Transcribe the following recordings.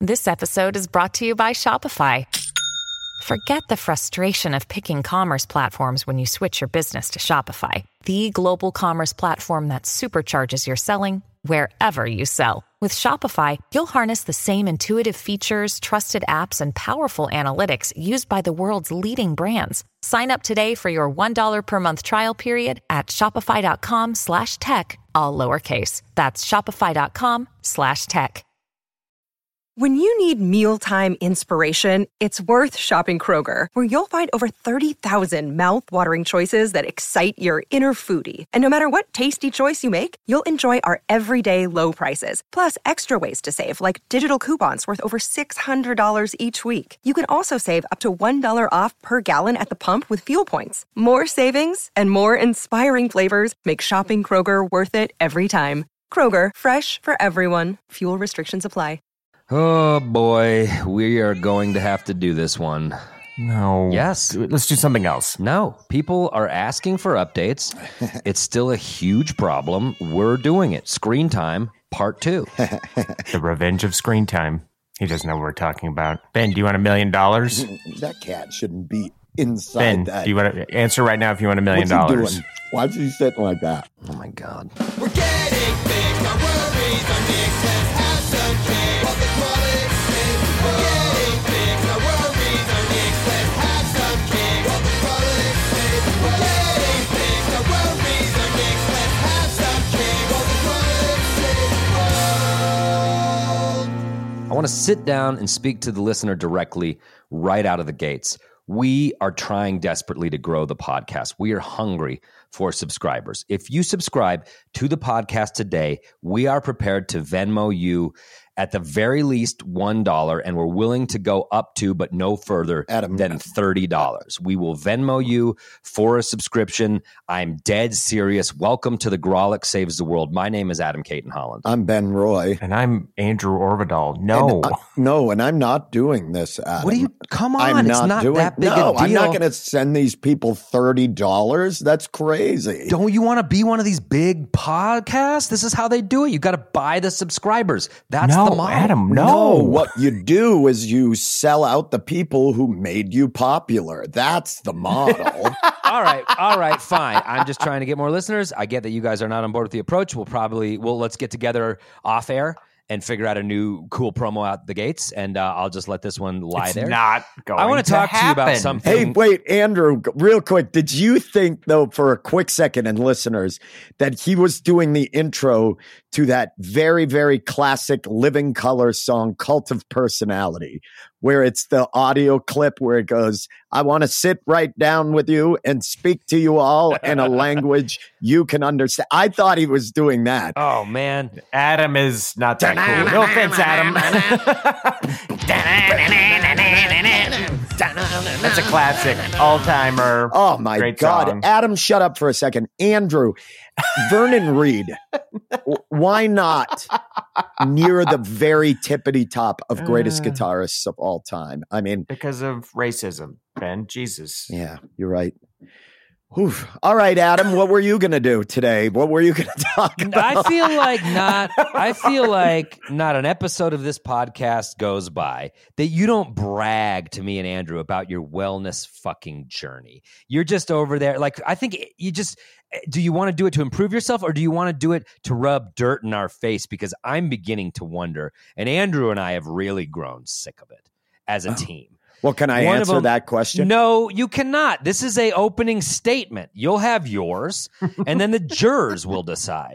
This episode is brought to you by Shopify. Forget the frustration of picking commerce platforms when you switch your business to Shopify, the global commerce platform that supercharges your selling wherever you sell. With Shopify, you'll harness the same intuitive features, trusted apps, and powerful analytics used by the world's leading brands. Sign up today for your $1 per month trial period at shopify.com/tech, all lowercase. That's shopify.com/tech. When you need mealtime inspiration, it's worth shopping Kroger, where you'll find over 30,000 mouth-watering choices that excite your inner foodie. And no matter what tasty choice you make, you'll enjoy our everyday low prices, plus extra ways to save, like digital coupons worth over $600 each week. You can also save up to $1 off per gallon at the pump with fuel points. More savings and more inspiring flavors make shopping Kroger worth it every time. Kroger, fresh for everyone. Fuel restrictions apply. Oh, boy. We are going to have to do this one. No. Yes. Let's do something else. No. People are asking for updates. It's still a huge problem. We're doing it. Screen Time, Part 2. The Revenge of Screen Time. He doesn't know what we're talking about. Ben, do you want $1 million? That cat shouldn't be inside Ben, that. do you want to answer right now if you want $1 million? What's he doing? Why is he sitting like that? Oh, my God. We're getting big, our worries are mixed. Let's have some cake while the quality's sick. We're getting big, our worries are mixed. Let's have some cake while the quality's sick. We're getting big, our worries are mixed. Let's have some cake while the quality's sick. I want to sit down and speak to the listener directly right out of the gates. We are trying desperately to grow the podcast. We are hungry for subscribers. If you subscribe to the podcast today, we are prepared to Venmo you at the very least $1, and we're willing to go up to, but no further than $30. We will Venmo you for a subscription. I'm dead serious. Welcome to the Grawlix Saves the World. My name is Adam Caton Holland. I'm Ben Roy. And I'm Andrew Orvidal. No. And I'm not doing this, Adam. What do you? Come on, I'm it's not that big a deal. I'm not going to send these people $30. That's crazy. Don't you want to be one of these big podcasts? This is how they do it. You got to buy the subscribers. That's the model. Adam, No, what you do is you sell out the people who made you popular. That's the model. All right, fine. I'm just trying to get more listeners. I get that you guys are not on board with the approach. Let's get together off air and figure out a new cool promo out the gates, and I'll just let this one lie there. Not going I want to talk to you about happen. something. Hey, wait, Andrew, real quick. Did you think, though, for a quick second, and listeners, that he was doing the intro to that very, very classic Living Colour song, Cult of Personality, where it's the audio clip where it goes, I want to sit right down with you and speak to you all in a language you can understand. I thought he was doing that. Oh, man. Adam is not that cool. No offense, Adam. That's a classic. All-timer. Oh, my Great God. song. Adam, shut up for a second. Andrew, Vernon Reid, why not near the very tippity top of greatest guitarists of all time? I mean, Because of racism, Ben. Jesus. yeah, you're right. Whew. All right, Adam, what were you going to do today? What were you going to talk about? I feel like not an episode of this podcast goes by that you don't brag to me and Andrew about your wellness fucking journey. You're just over there. Like, I think do you want to do it to improve yourself, or do you want to do it to rub dirt in our face? Because I'm beginning to wonder, and Andrew and I have really grown sick of it as a team. Well, can I answer that question? No, you cannot. This is a opening statement. You'll have yours, and then the jurors will decide.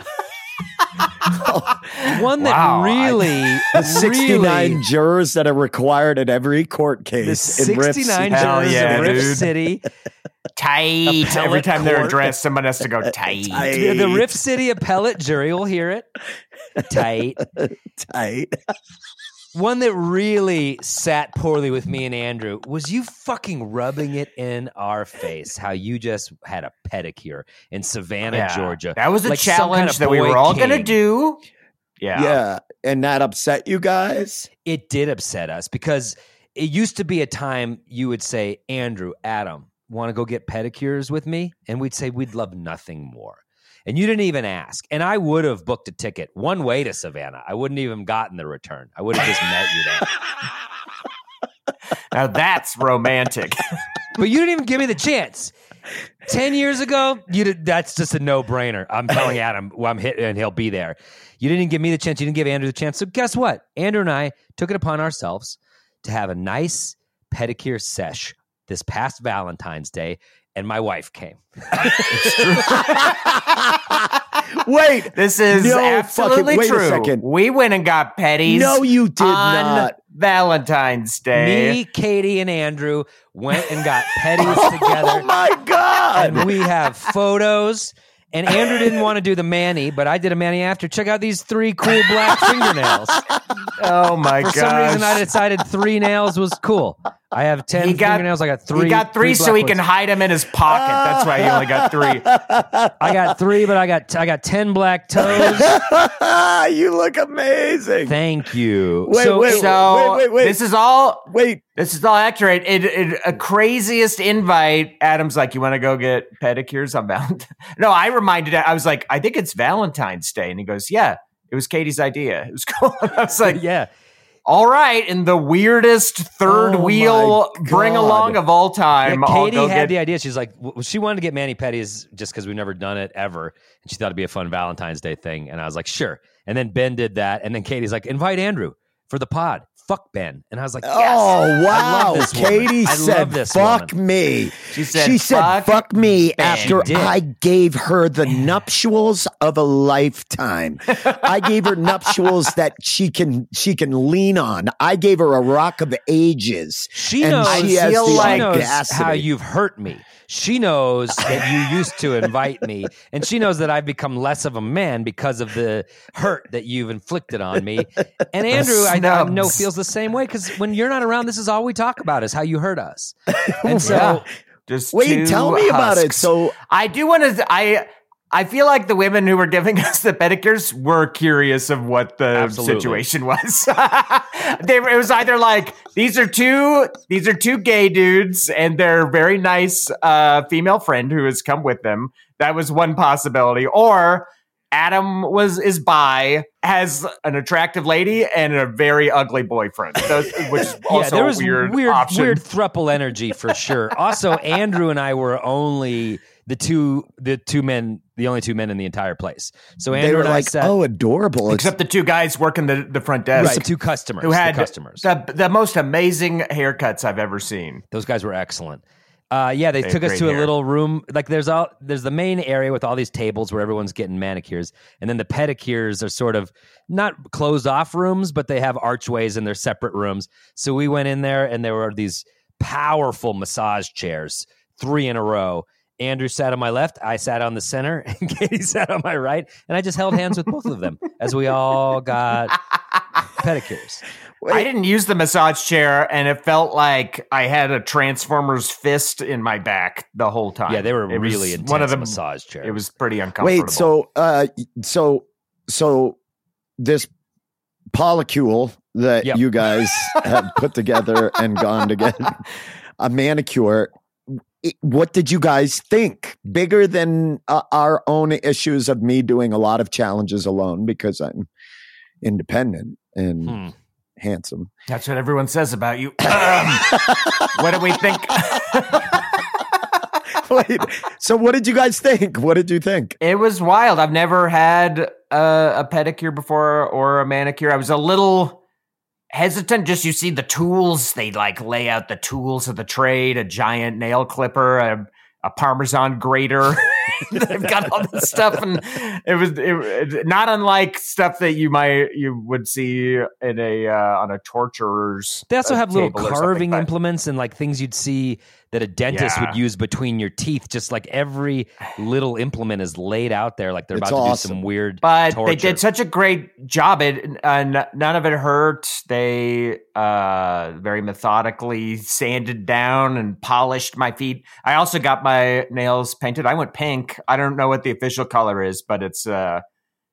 One that the 69 jurors that are required at every court case. The in Riff 69 City. jurors in Riff dude. City. Tight. Every time they're court. addressed, someone has to go tight. The Riff City appellate jury will hear it. Tight. Tight. One that really sat poorly with me and Andrew was you fucking rubbing it in our face how you just had a pedicure in Savannah, Georgia. That was a like some challenge kind of that we boy were all king. going to do. Yeah. And that upset you guys? It did upset us because it used to be a time you would say, Andrew, Adam, want to go get pedicures with me? And we'd say we'd love nothing more. and you didn't even ask. And I would have booked a ticket one way to Savannah. I wouldn't even gotten the return. I would have just met you there. Now that's romantic. But you didn't even give me the chance. 10 years ago, that's just a no-brainer. I'm telling Adam, I'm hitting and he'll be there. You didn't give me the chance. You didn't give Andrew the chance. So guess what? Andrew and I took it upon ourselves to have a nice pedicure sesh this past Valentine's Day, and my wife came. Wait, This is absolutely wait true. a second. We went and got petties. No, you did on not. Valentine's Day. Me, Katie, and Andrew went and got petties together. Oh my God. And we have photos. And Andrew didn't want to do the mani, but I did a mani after. Check out these 3 cool black fingernails. Oh my For god! some reason, I decided 3 nails was cool. I have 10 fingernails. I got 3. He got 3 so he can hide them in his pocket. That's why he only got 3. I got 3, but I got 10 black toes. You look amazing. Thank you. Wait. This is all. Wait. This is all accurate. A craziest invite. Adam's like, you want to go get pedicures on Valentine's? No, I reminded him. I was like, I think it's Valentine's Day. And he goes, yeah, it was Katie's idea. It was cool. I was like, Yeah. all right. In the weirdest third Oh wheel my bring God. along of all time. Yeah, I'll Katie go had get the idea. She's like, she wanted to get mani pedis just because we've never done it ever. And she thought it'd be a fun Valentine's Day thing. And I was like, sure. And then Ben did that. And then Katie's like, invite Andrew for the pod. Fuck Ben. And I was like, yes. Oh, wow. I love this woman. Katie I said, love this fuck woman. me. She said, fuck me Ben. after She did. I gave her the nuptials of a lifetime. I gave her nuptials that she can lean on. I gave her a rock of ages. She and knows, she has feel the like- she knows audacity. how you've hurt me. She knows that you used to invite me, and she knows that I've become less of a man because of the hurt that you've inflicted on me. And Andrew, I know, Snubs. feels the same way because when you're not around, this is all we talk about is how you hurt us. And so, Yeah. Just Wait, 2 tell me about it. husks. So I do want to. I feel like the women who were giving us the pedicures were curious of what the Absolutely. situation was. It was either like these are two gay dudes and their very nice female friend who has come with them. That was one possibility, or Adam is bi, has an attractive lady and a very ugly boyfriend, which is also yeah, there was a weird option. weird thruple energy for sure. Also, Andrew and I were only the only two men in the entire place. So they Andrew were and I like, sat, oh, adorable. Except the 2 guys working the front desk. right, 2 customers, who had the customers. the most amazing haircuts I've ever seen. Those guys were excellent. Yeah, they They took have us to great a hair. little room. Like there's the main area with all these tables where everyone's getting manicures, and then the pedicures are sort of not closed off rooms, but they have archways and they're separate rooms. So we went in there, and there were these powerful massage chairs, 3 in a row. Andrew sat on my left, I sat on the center, and Katie sat on my right, and I just held hands with both of them as we all got pedicures. I didn't use the massage chair, and it felt like I had a Transformer's fist in my back the whole time. Yeah, they were It was really intense one of the massage chairs. It was pretty uncomfortable. Wait, so this polycule that Yep. you guys have put together and gone to get a manicure. What did you guys think? Bigger than our own issues of me doing a lot of challenges alone because I'm independent and handsome. That's what everyone says about you. What do we think? Wait, so what did you guys think? What did you think? It was wild. I've never had a pedicure before or a manicure. I was a little hesitant. Just you see the tools. They like lay out the tools of the trade, a giant nail clipper, a Parmesan grater. They've got all this stuff, and it was not unlike stuff that you would see in a on a torturer's. They also have little table or something, carving but- implements and like things you'd see that a dentist Yeah. would use between your teeth. Just like every little implement is laid out there, like they're It's about to do awesome. some weird. But torture. they did such a great job. None of it hurt. They very methodically sanded down and polished my feet. I also got my nails painted. I went pink. I don't know what the official color is, but it's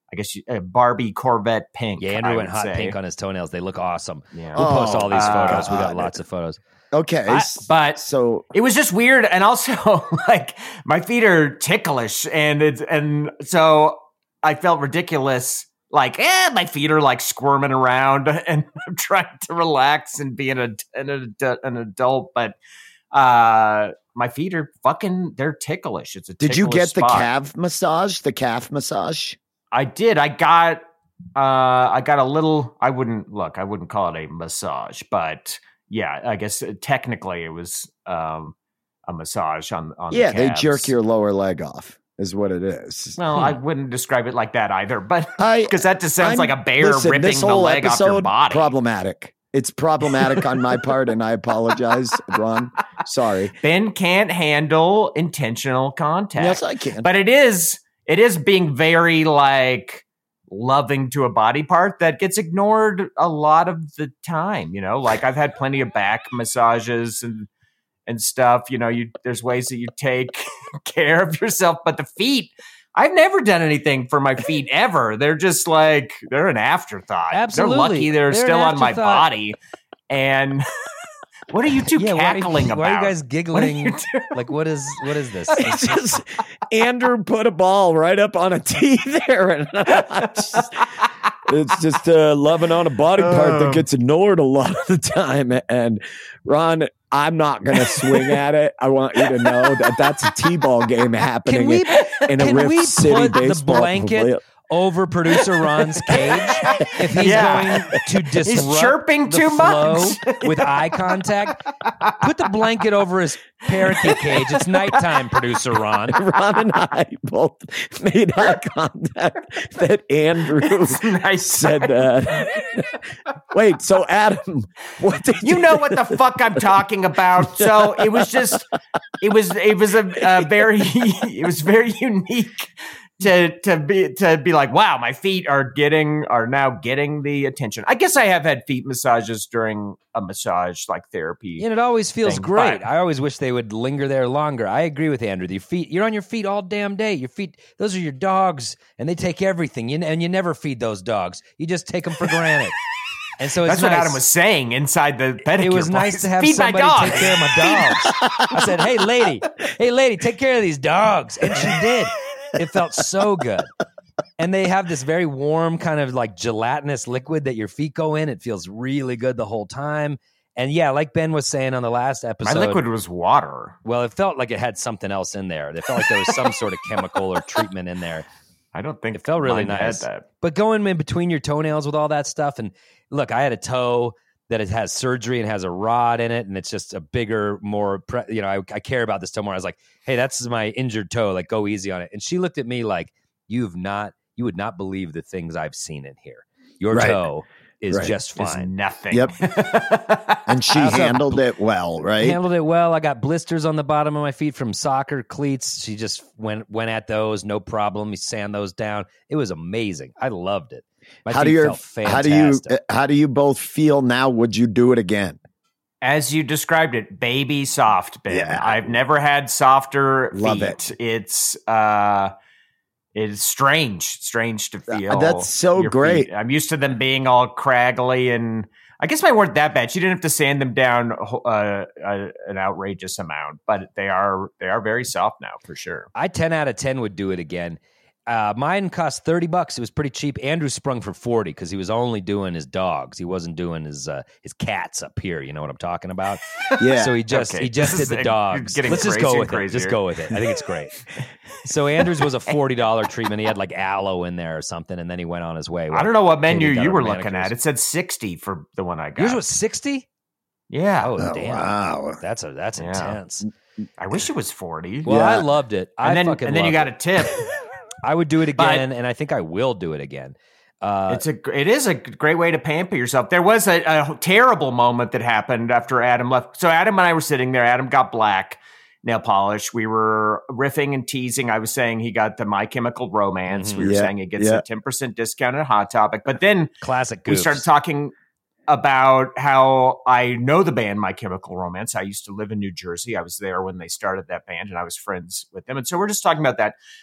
Barbie Corvette pink. Yeah, Andrew I went would hot say. pink on his toenails. They look awesome. Yeah. We'll post all these photos. We got God. lots of photos. Okay. But so it was just weird, and also like my feet are ticklish, and so I felt ridiculous. Like, my feet are like squirming around, and I'm trying to relax and be an adult, but my feet are they're ticklish. It's a did you ticklish get the spot. calf massage? The calf massage? I did. I got a little. I wouldn't call it a massage, but yeah, I guess technically it was a massage on. Yeah, the they calves. jerk your lower leg off, is what it is. Well, I wouldn't describe it like that either, but I- because that just sounds I'm- like a bear listen, ripping this the whole leg off your episode, body. Problematic. It's problematic on my part, and I apologize, Ron. Sorry. Ben can't handle intentional contact. Yes, I can. But it is being very like loving to a body part that gets ignored a lot of the time. You know, like I've had plenty of back massages and stuff. You know, there's ways that you take care of yourself, but the feet, I've never done anything for my feet ever. They're just like, they're an afterthought. Absolutely. They're lucky they're They're still an on my afterthought. body. And what are you two cackling about? Why are you guys What are giggling? you doing? Like, what is this? It's just Andrew put a ball right up on a tee there, and it's just loving on a body part that gets ignored a lot of the time. And Ron, I'm not going to swing at it. I want you to know that that's a t-ball game happening in a can Rift we City put the baseball blanket pavilion. over producer Ron's cage if he's Yeah. going to disrupt chirping the too flow much. with eye contact? Put the blanket over his parakeet cage. It's nighttime, producer Ron. Ron and I both made eye contact that Andrew Nice. said that. Wait, so Adam, what did You know what the fuck I'm talking about. So it was very unique to be like, wow, my feet are now getting the attention. I guess I have had feet massages during a massage like therapy. And it always feels thing, great. but- I always wish they would linger there longer. I agree with Andrew. Your feet, you're on your feet all damn day. Your feet, those are your dogs, and they take everything. And you never feed those dogs. You just take them for granted. And so it's That's what nice. Adam was saying inside the pedicure It was nice place. to have Feed somebody my dog. take care of my dogs. I said, hey, lady, take care of these dogs. And she did. It felt so good. And they have this very warm kind of like gelatinous liquid that your feet go in. It feels really good the whole time. And yeah, like Ben was saying on the last My episode. liquid was water. Well, it felt like it had something else in there. It felt like there was some sort of chemical or treatment in there. I don't think It felt really mine had nice. that. But going in between your toenails with all that stuff, and look, I had a toe that it has surgery and has a rod in it, and it's just a bigger, more, I care about this toe more. I was like, hey, that's my injured toe. Like, go easy on it. And she looked at me like, you would not believe the things I've seen in here. Your Right. toe is Right. just It's fine. nothing. Yep. And she Also- handled it well, right? Handled it well. I got blisters on the bottom of my feet from soccer cleats. She just went at those, no problem. You sand those down. It was amazing. I loved it. My How feet do felt fantastic. how do you both feel now? Would you do it again? As you described it, baby soft, Ben. Yeah. I've never had softer Love feet. it. It's strange to feel. That's so your great. feet. I'm used to them being all craggly, and I guess mine weren't that bad. She didn't have to sand them down an outrageous amount, but they are very soft now for sure. I 10 out of 10 would do it again. Mine cost $30. It was pretty cheap. Andrew sprung for 40 because he was only doing his dogs. He wasn't doing his cats up here. You know what I'm talking about? Yeah. So he just Okay. did This is the dogs. getting Let's just crazier go and with it. Just crazier. go with it. I think it's great. So Andrew's was a $40 treatment. He had like aloe in there or something, and then he went on his way. I don't know what Katie menu got you her were looking manicures. at. It said 60 for the one I got. Yours was 60? yeah. Oh, Oh, damn. wow. That's Yeah. intense. I wish it was 40. Well, Yeah. I loved it. and then you got it. a tip. I would do it But- again, and I think I will do it again. It is a great way to pamper yourself. There was a terrible moment that happened after Adam left. So Adam and I were sitting there. Adam got black nail polish. We were riffing and teasing. I was saying he got the My Chemical Romance. We were Yeah, saying he gets yeah. a 10% discount at Hot Topic. But then Classic we goofs. started talking about how I know the band My Chemical Romance. I used to live in New Jersey. I was there when they started that band, and I was friends with them. And so we're just talking about that.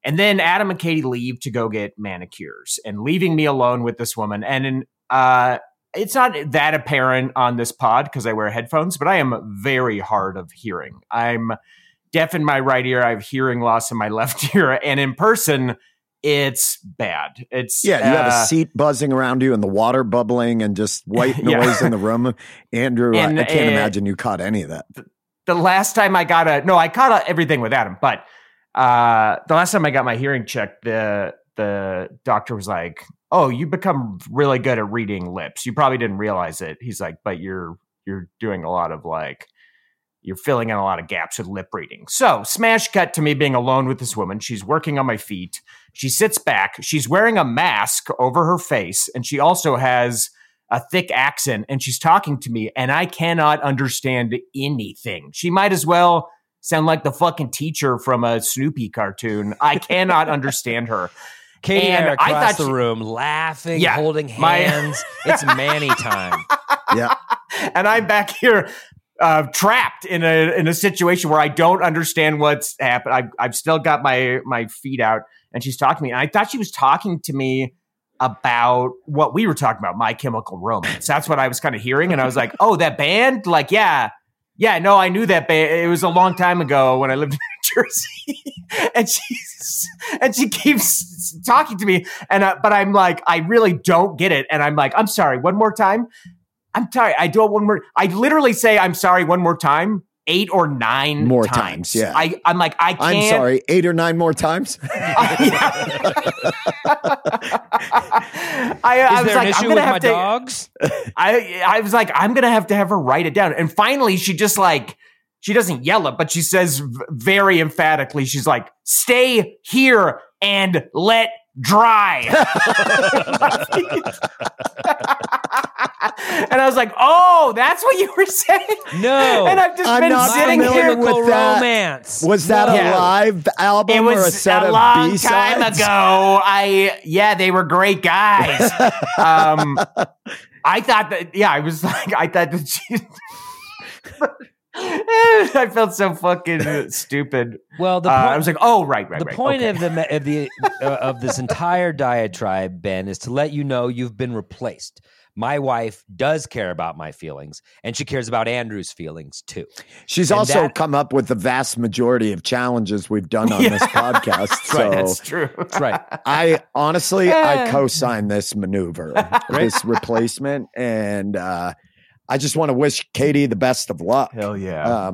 And then Adam and Katie leave to go get manicures and leaving me alone with this woman. And it's not that apparent on this pod because I wear headphones, but I am very hard of hearing. I'm deaf in my right ear. I have hearing loss in my left ear. And in person, it's bad. You have a seat buzzing around you and the water bubbling and just white noise in the room. Andrew, I can't imagine you caught any of that. The last time I caught everything with Adam, but the last time I got my hearing checked, the doctor was like, "Oh, you become really good at reading lips. You probably didn't realize it." He's like, "But you're doing a lot of you're filling in a lot of gaps with lip reading." So smash cut to me being alone with this woman. She's working on my feet. She sits back. She's wearing a mask over her face, and she also has a thick accent, and she's talking to me, and I cannot understand anything. She might as well sound like the fucking teacher from a Snoopy cartoon. I cannot understand her. Katie and I are across the room laughing, holding hands. It's Manny time. Yeah. And I'm back here trapped in a situation where I don't understand what's happened. I've still got my feet out, and she's talking to me. And I thought she was talking to me about what we were talking about, My Chemical Romance. That's what I was kind of hearing. And I was like, oh, that band? Like, yeah, no, I knew that band. It was a long time ago when I lived in New Jersey. and she keeps talking to me. But I'm like, I really don't get it. And I'm like, I'm sorry, one more time. I'm sorry. I do it one more. I literally say, I'm sorry, one more time. 8 or 9 more times. Yeah. I'm like, I can't. I'm sorry, 8 or 9 more times. I was like, I'm gonna have to. Dogs? I was like, I'm gonna have to have her write it down. And finally, she just she doesn't yell it, but she says very emphatically, she's like, "Stay here and let dry." And I was like, "Oh, that's what you were saying." No, and I've just been sitting here with that. Romance. Was that a live album or a set of B-sides? It was a long time ago. They were great guys. I thought that. Yeah, I was like, I thought that she. I felt so fucking stupid. Well, the point, I was like, "Oh, right." The point of this entire diatribe, Ben, is to let you know you've been replaced. My wife does care about my feelings, and she cares about Andrew's feelings too. She's also come up with the vast majority of challenges we've done on this podcast. So that's true. That's right. I honestly, I co-sign this maneuver, this replacement, and I just want to wish Katie the best of luck. Hell yeah.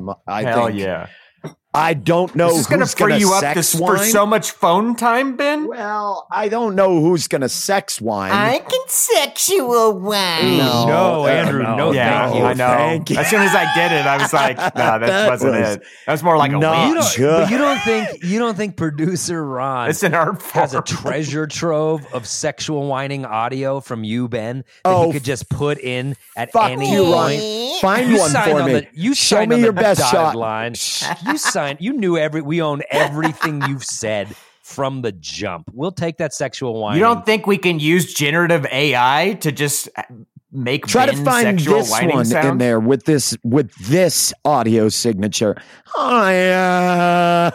I don't know who's going to free you up for so much phone time, Ben. Well, I don't know who's going to sex wine. I can sexual wine. No, Andrew. No, thank you. I know. Thank you. As soon as I did it, I was like, "No, that wasn't it. That was more like a witch." But you don't think producer Ron it's an art form. has a treasure trove of sexual whining audio from you, Ben, that he could just put in at any point? Find one for me. You show me your best shot. Line. You knew we own everything you've said from the jump. We'll take that sexual whining. You don't think we can use generative AI to just make try Ben to find sexual this whining one sound? in there with this audio signature? That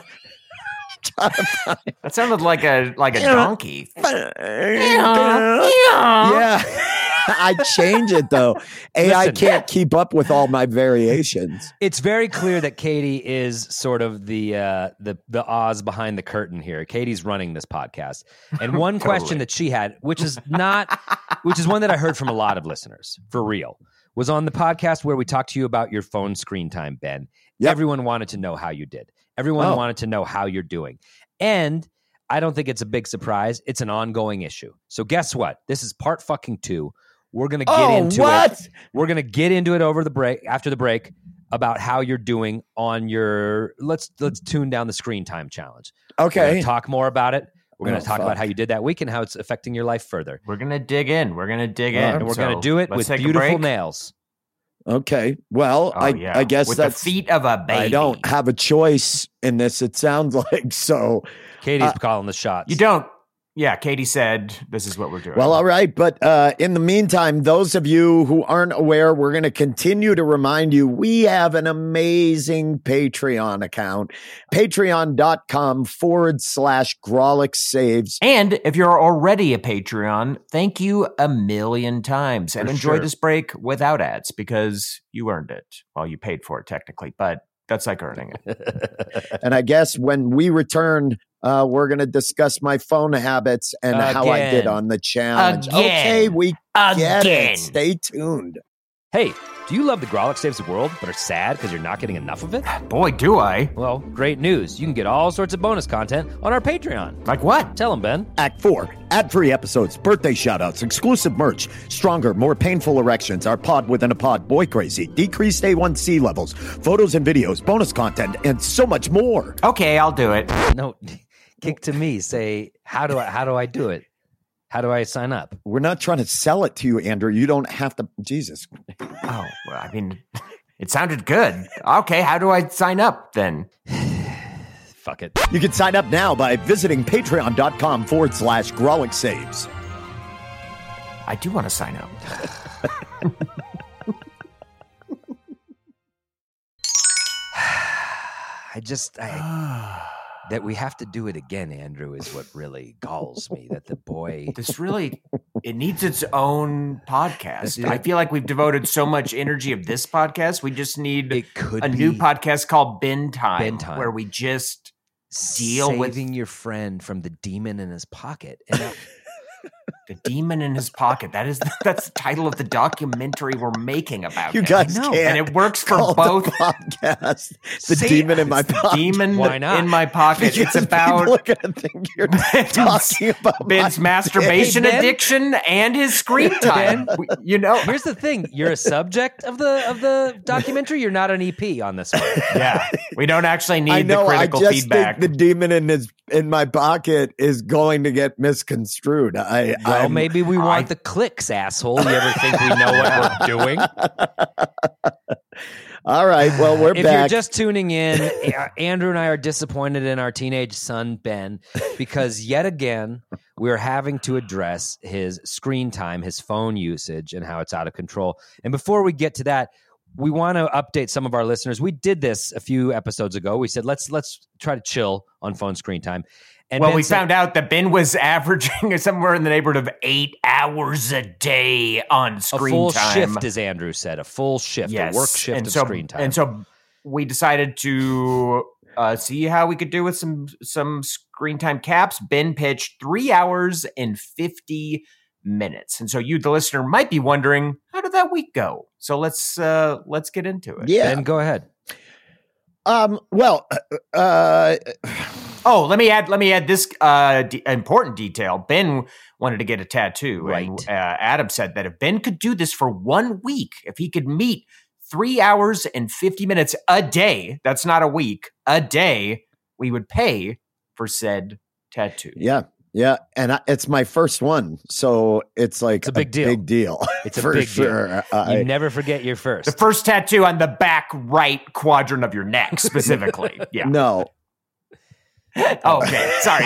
sounded like a donkey. Yeah. I change it though. AI can't keep up with all my variations. It's very clear that Katie is sort of the Oz behind the curtain here. Katie's running this podcast. And one question that she had, which is one that I heard from a lot of listeners, for real, was on the podcast where we talked to you about your phone screen time, Ben. Yep. Everyone wanted to know how you did. Everyone wanted to know how you're doing. And I don't think it's a big surprise. It's an ongoing issue. So guess what? This is part fucking 2. We're going to get into it. We're going to get into it after the break about how you're doing on your let's tune down the screen time challenge. Okay. We're going to talk more about it. We're going to talk about how you did that week and how it's affecting your life further. We're going to dig in. And we're going to do it with beautiful nails. Okay. Well, I guess with that's the feet of a baby. I don't have a choice in this. It sounds like so. Katie's calling the shots. You don't. Yeah, Katie said this is what we're doing. Well, all right. But in the meantime, those of you who aren't aware, we're going to continue to remind you we have an amazing Patreon account, patreon.com/Grawlix Saves. And if you're already a Patreon, thank you a million times. And For enjoy sure. this break without ads because you earned it. Well, you paid for it technically, but that's like earning it. And I guess when we return, we're going to discuss my phone habits and how I did Again. on the challenge. Again. Okay, we get Again. it. Stay tuned. Hey, do you love the Grawlix Saves the World, but are sad because you're not getting enough of it? Boy, do I. Well, great news. You can get all sorts of bonus content on our Patreon. Like what? Tell them, Ben. Act 4, ad-free episodes, birthday shoutouts, exclusive merch, stronger, more painful erections, our pod within a pod, boy crazy, decreased A1C levels, photos and videos, bonus content, and so much more. Okay, I'll do it. No, kick to me. Say, how do I do it? How do I sign up? We're not trying to sell it to you, Andrew. You don't have to. Jesus. Oh, well, I mean, it sounded good. Okay, how do I sign up then? Fuck it. You can sign up now by visiting patreon.com/Grawlix Saves. I do want to sign up. That we have to do it again, Andrew, is what really galls me. That the boy. This really, it needs its own podcast. I feel like we've devoted so much energy of this podcast. We just need It could a be new podcast called Bin Time, Bin Time. where we just deal with saving your friend from the demon in his pocket. And now, the demon in his pocket. That's the title of the documentary we're making about You him. guys I know, can't and it works for call both. the podcast. The Say demon it. in my pocket. Demon Why not? in my pocket. Because It's about people are gonna think you're talking about Ben's my masturbation Hey, Ben? addiction and his screen time. You know, here's the thing: you're a subject of the documentary. You're not an EP on this one. yeah, we don't actually need I know. the I critical just feedback. think the demon in my pocket is going to get misconstrued. Well, maybe we want the clicks, asshole. You ever think we know what we're doing? All right. Well, we're If back. you're just tuning in, Andrew and I are disappointed in our teenage son, Ben, because yet again, we're having to address his screen time, his phone usage, and how it's out of control. And before we get to that, we want to update some of our listeners. We did this a few episodes ago. We said, let's try to chill on phone screen time. And well, Ben we said- found out that Ben was averaging somewhere in the neighborhood of 8 hours a day on a screen full time. shift, as Andrew said, a full shift, Yes. a work shift and of so, screen time. And so we decided to see how we could do with some screen time caps. Ben pitched 3 hours and 50 minutes. And so you, the listener, might be wondering, how did that week go? So let's get into it. yeah. Ben, go ahead. Well. Oh, let me add this important detail. Ben wanted to get a tattoo. Right. And, Adam said that if Ben could do this for 1 week, if he could meet 3 hours and 50 minutes a day, that's not a week, a day, we would pay for said tattoo. Yeah. Yeah. And it's my first one. So it's like It's a big deal. Big deal. It's a for big sure. deal. You never forget your first. The first tattoo on the back right quadrant of your neck, specifically. Yeah. No. Okay. Sorry.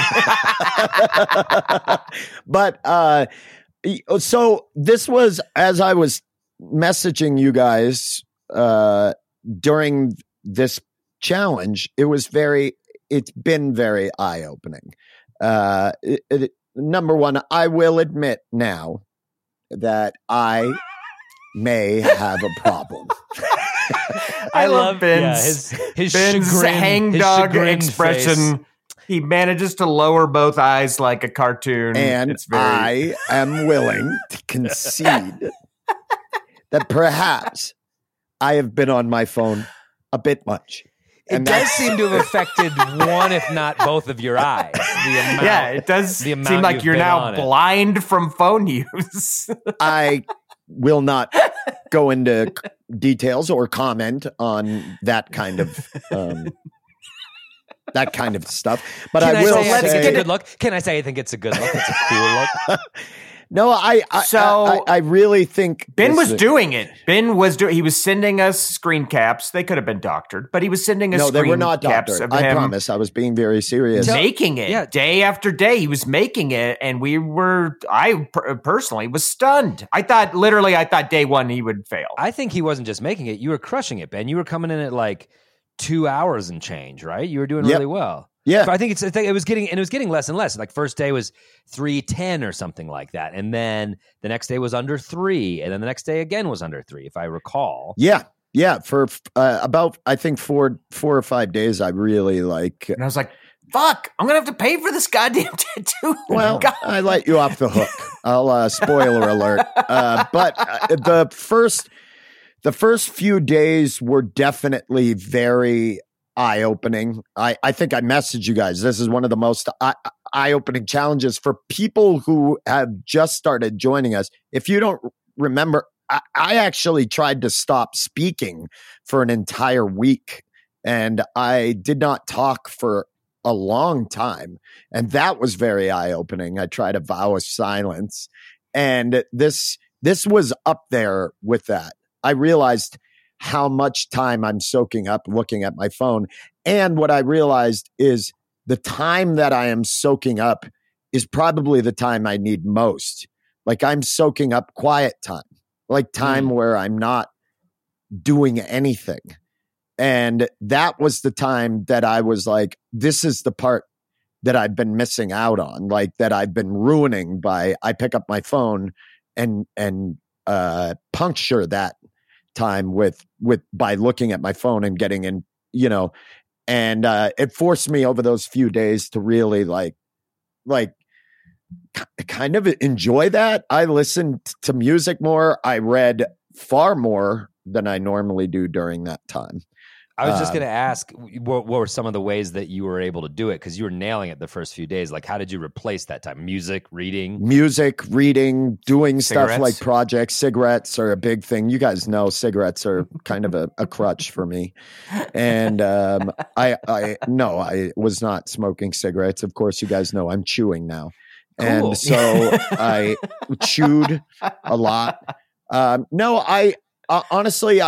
But so this was as I was messaging you guys during this challenge, it's been very eye-opening. Number one, I will admit now that I may have a problem. I love Ben's his Ben's chagrin, his hangdog chagrin expression. face. He manages to lower both eyes like a cartoon. And it's very I am willing to concede that perhaps I have been on my phone a bit much. It And does that's- seem to have affected one, if not both, of your eyes. The amount, yeah, it does the seem amount like you've you're been now on it. blind from phone use. I will not go into details or comment on that kind of stuff. But Can I will say I think it's a say good look? Can I say I think it's a good look? It's a cool look. No, I really think Ben was this- doing it. He was sending us screen caps. They could have been doctored, but he was sending us No, screen they were not caps doctored. of I him promise. I was being very serious. making it. Yeah. Day after day, he was making it, and I personally was stunned. I thought day one he would fail. I think he wasn't just making it. You were crushing it, Ben. You were coming in at like 2 hours and change, right? You were doing Yep. really well. Yeah. But I think it was getting less and less. Like first day was 3:10 or something like that. And then the next day was under 3. And then the next day again was under 3, if I recall. Yeah. Yeah. For about, I think 4 or 5 days, I really like. And I was like, fuck, I'm going to have to pay for this goddamn tattoo. Well, God. I let you off the hook. I'll spoiler alert. But the first few days were definitely very eye-opening. I think I messaged you guys. This is one of the most eye-opening challenges for people who have just started joining us. If you don't remember, I actually tried to stop speaking for an entire week, and I did not talk for a long time. And that was very eye-opening. I tried a vow of silence. And this was up there with that. I realized how much time I'm soaking up looking at my phone. And what I realized is the time that I am soaking up is probably the time I need most. Like I'm soaking up quiet time, like time where I'm not doing anything. And that was the time that I was like, this is the part that I've been missing out on, like that I've been ruining by I pick up my phone and puncture that time with by looking at my phone and getting in, and it forced me over those few days to really like kind of enjoy that. I listened to music more. I read far more than I normally do during that time. I was just going to ask, what were some of the ways that you were able to do it? Because you were nailing it the first few days. Like, how did you replace that time? Music, reading, doing stuff like projects. Cigarettes are a big thing. You guys know cigarettes are kind of a crutch for me. And I was not smoking cigarettes. Of course, you guys know I'm chewing now. Cool. And so I chewed a lot. Honestly,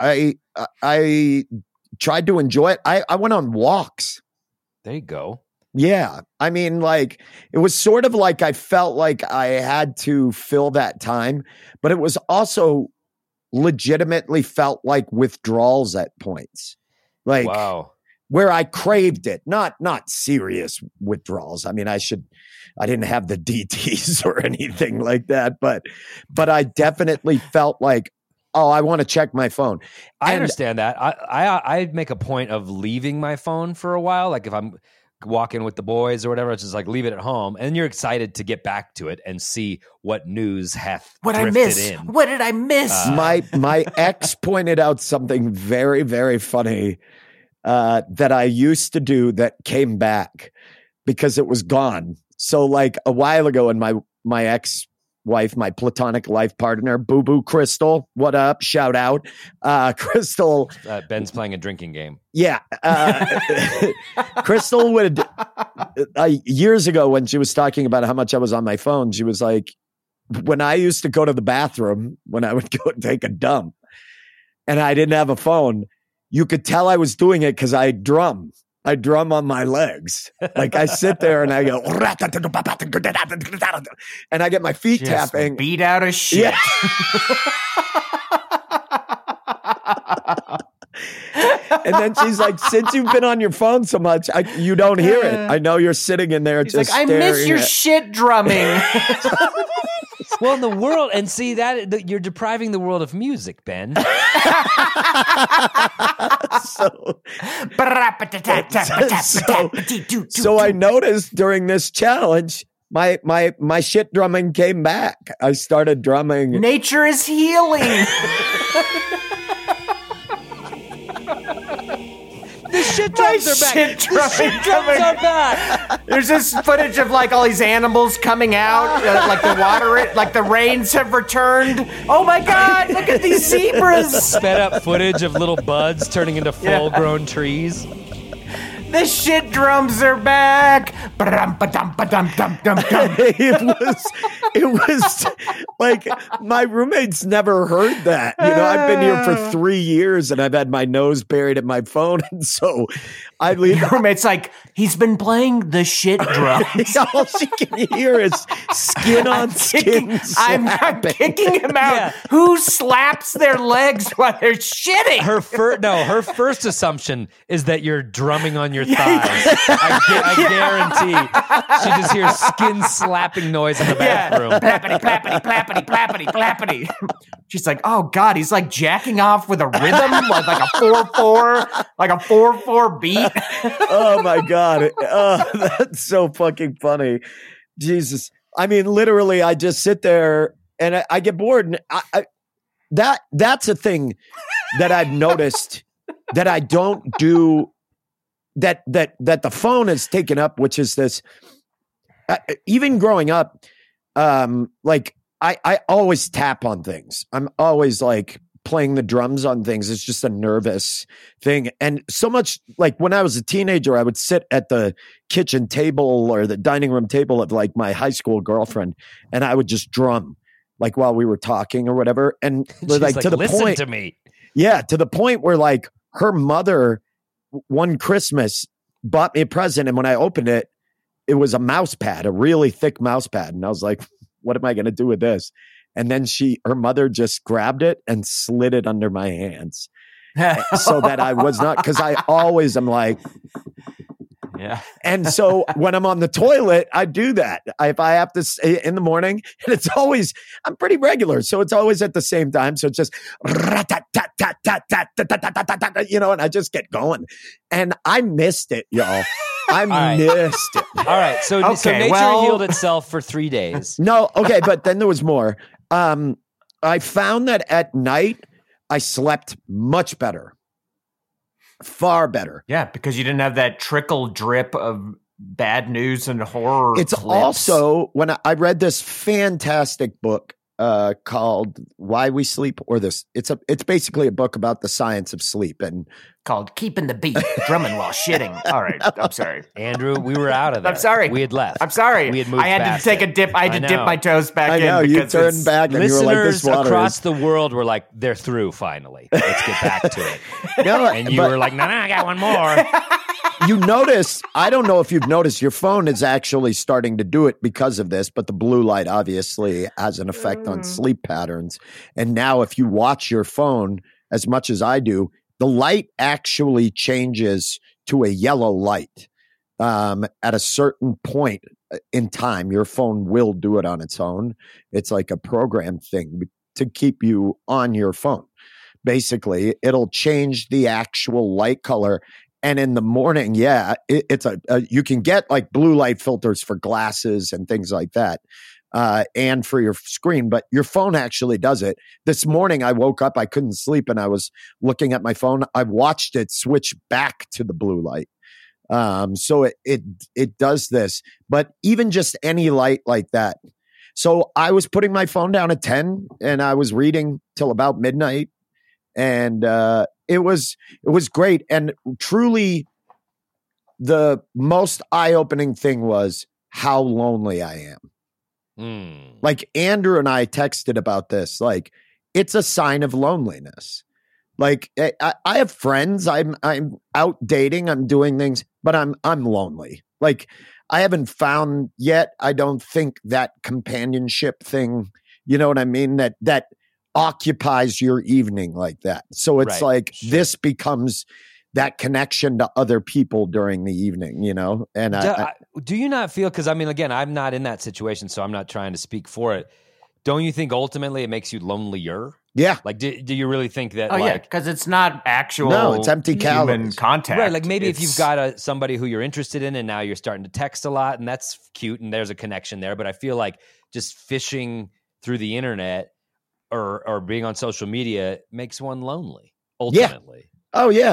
I tried to enjoy it. I went on walks. There you go. Yeah. I mean, like, it was sort of like I felt like I had to fill that time, but it was also legitimately felt like withdrawals at points. Like, wow. Where I craved it, not serious withdrawals. I mean, I didn't have the DTs or anything like that, but I definitely felt like, oh, I want to check my phone. I understand that. I'd make a point of leaving my phone for a while. Like if I'm walking with the boys or whatever, it's just like leave it at home. And you're excited to get back to it and see what news hath drifted in. What did I miss? My ex pointed out something very, very funny that I used to do that came back because it was gone. So like a while ago, and my ex-wife, my platonic life partner, Boo Boo Crystal. What up? Shout out. Crystal. Ben's playing a drinking game. Yeah. Crystal would, years ago when she was talking about how much I was on my phone, she was like, when I used to go to the bathroom, when I would go take a dump and I didn't have a phone, you could tell I was doing it because I drum on my legs. Like I sit there and I go, and I get my feet Just tapping. Beat out of shit. Yeah. And then she's like, since you've been on your phone so much, you don't hear it. I know you're sitting in there. He's just like, I miss your shit drumming. Well, in the world, and see that you're depriving the world of music, Ben. So I noticed during this challenge, my shit drumming came back. I started drumming. Nature is healing. The shit drums are back. The shit drums are back. There's this footage of like all these animals coming out, like the rains have returned. Oh my God! Look at these zebras. Sped up footage of little buds turning into full-grown trees. The shit drums are back. it was like my roommates never heard that. You know, I've been here for 3 years and I've had my nose buried in my phone. And so I leave. Your roommate's like, he's been playing the shit drums. All she can hear is skin on skin. I'm kicking him out. Yeah. Who slaps their legs while they're shitting? Her first assumption is that you're drumming on your thighs. I guarantee she just hears skin slapping noise in the bathroom. Plappity, plappity, plappity, plappity, plappity. She's like, oh God, he's like jacking off with a rhythm, like a 4/4, like a 4/4 beat. Oh my God. That's so fucking funny. Jesus. I mean, literally, I just sit there and I get bored. And that's a thing that I've noticed that I don't do, that the phone has taken up, which is this, even growing up, like I always tap on things. I'm always like playing the drums on things. It's just a nervous thing. And so much, like when I was a teenager, I would sit at the kitchen table or the dining room table of like my high school girlfriend, and I would just drum like while we were talking or whatever. And like to the listen point, to me. yeah, to the point where like her mother one Christmas bought me a present, and when I opened it, it was a mouse pad, a really thick mouse pad. And I was like, what am I going to do with this? And then her mother just grabbed it and slid it under my hands so that I was not, because I always am like, yeah. and so when I'm on the toilet, I do that. If I have to in the morning, and it's always, I'm pretty regular. So it's always at the same time. So it's just, you know, and I just get going. And I missed it, y'all. I missed it. All right. So nature healed itself for 3 days. No. Okay. But then there was more. I found that at night I slept much better. Far better. Yeah, because you didn't have that trickle drip of bad news and horror. It's clips. also when I read this fantastic book called Why We Sleep, or this. It's basically a book about the science of sleep, and called Keeping the Beat, drumming while shitting. All right, I'm sorry, Andrew. We were out of there. I'm sorry. We had left. I'm sorry. We had moved. I had to take a dip. I had to dip my toes back in. I know you because turned back and you were like, Listeners "This water across is." the world were like, "They're through finally. Let's get back to it." No, And you were like, "No, I got one more." You notice, I don't know if you've noticed, your phone is actually starting to do it because of this, but the blue light obviously has an effect on sleep patterns. And now if you watch your phone as much as I do, the light actually changes to a yellow light at a certain point in time. Your phone will do it on its own. It's like a programmed thing to keep you on your phone. Basically, it'll change the actual light color. And in the morning, yeah, it's you can get like blue light filters for glasses and things like that, and for your screen, but your phone actually does it. This morning, I woke up, I couldn't sleep, and I was looking at my phone. I watched it switch back to the blue light. So it does this, but even just any light like that. So I was putting my phone down at 10, and I was reading till about midnight. And it was great. And truly, the most eye-opening thing was how lonely I am. Like Andrew and I texted about this. Like, it's a sign of loneliness. Like I have friends. I'm out dating. I'm doing things, but I'm lonely. Like I haven't found yet, I don't think, that companionship thing. You know what I mean? That occupies your evening like that. So it's this becomes that connection to other people during the evening, you know? And do you not feel, because I mean, again, I'm not in that situation, so I'm not trying to speak for it. Don't you think ultimately it makes you lonelier? Yeah. Like, do you really think that? Oh, yeah, because it's not actual. No, it's empty human calories. contact. Right, like maybe if you've got somebody who you're interested in and now you're starting to text a lot and that's cute and there's a connection there. But I feel like just fishing through the internet or being on social media makes one lonely, ultimately. Yeah. Oh, yeah.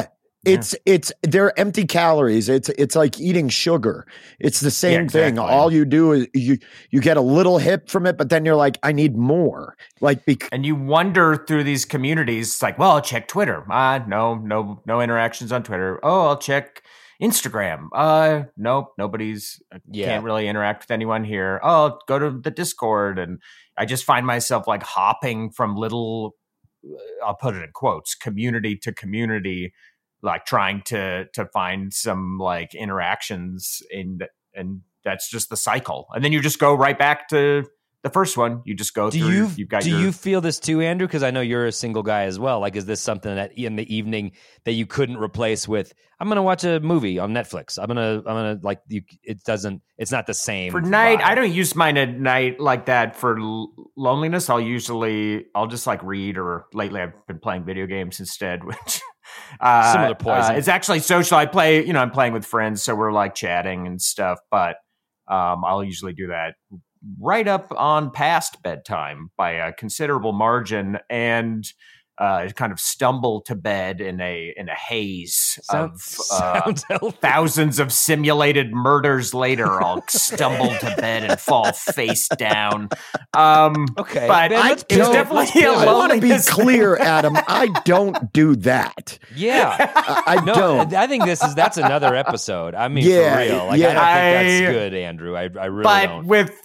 They're empty calories. It's like eating sugar. It's the same thing. All you do is you get a little hit from it, but then you're like, I need more. Like, and you wander through these communities. It's like, well, I'll check Twitter. No interactions on Twitter. Oh, I'll check Instagram. Nope, nobody's can't really interact with anyone here. Oh, go to the Discord, and I just find myself like hopping from little, I'll put it in quotes, community to community, like trying to find some like interactions, and that's just the cycle. And then you just go right back to the first one. You just go through. You feel this too, Andrew? Because I know you're a single guy as well. Like, is this something that in the evening that you couldn't replace with, I'm going to watch a movie on Netflix. I'm going to like, it's not the same. For night, vibe. I don't use mine at night like that for loneliness. I'll just like read, or lately I've been playing video games instead, which similar poison. It's actually social. I'm playing with friends, so we're like chatting and stuff, but I'll usually do that right up on past bedtime by a considerable margin, and kind of stumble to bed in a haze of thousands of simulated murders later. I'll stumble to bed and fall face down. Okay, but Ben, it's definitely a I want to be loneliness. clear, Adam. I don't do that. Yeah, I don't. I think that's another episode. I mean, Yeah, for real. Like, yeah. I don't think that's good, Andrew. I really don't. With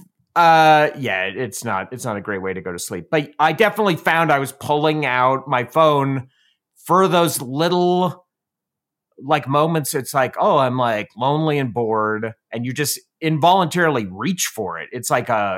it's not a great way to go to sleep. But I definitely found I was pulling out my phone for those little like moments. It's like, oh, I'm like lonely and bored, and you just involuntarily reach for it. It's like a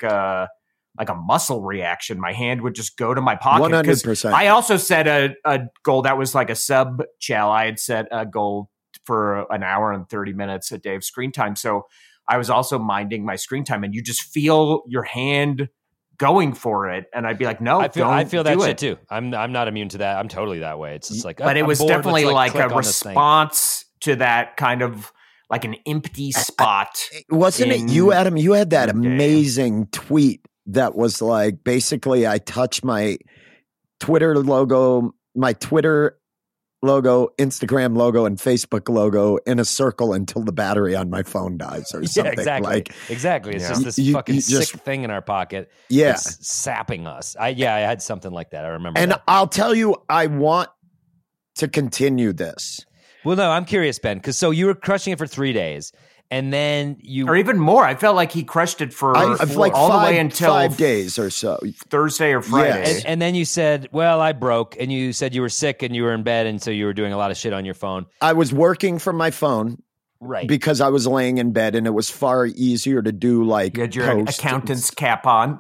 muscle reaction. My hand would just go to my pocket. 100%. I also set a goal that was like a sub chal. I had set a goal for an hour and 30 minutes a day of screen time. So I was also minding my screen time, and you just feel your hand going for it. And I'd be like, no, I feel that do shit it. too. I'm not immune to that. I'm totally that way. It's just like, But it I'm was bored, definitely let's, like click a on this thing. response to that kind of like an empty spot. Wasn't it you, Adam? You had that amazing tweet that was like, basically, I touch my Twitter logo, Instagram logo, and Facebook logo in a circle until the battery on my phone dies or something. Yeah, exactly. Like, exactly. It's just this You fucking just- sick thing in our pocket. Yeah. It's sapping us. I had something like that. I remember and that. I'll tell you, I want to continue this. Well, no, I'm curious, Ben, because so you were crushing it for 3 days, and then you Or even more. I felt like he crushed it for I've like all the way until 5 days or so. Thursday or Friday. Yes. and then you said, well, I broke, and you said you were sick and you were in bed, and so you were doing a lot of shit on your phone. I was working from my phone Right. because I was laying in bed, and it was far easier to do like You had your posts. accountant's cap on.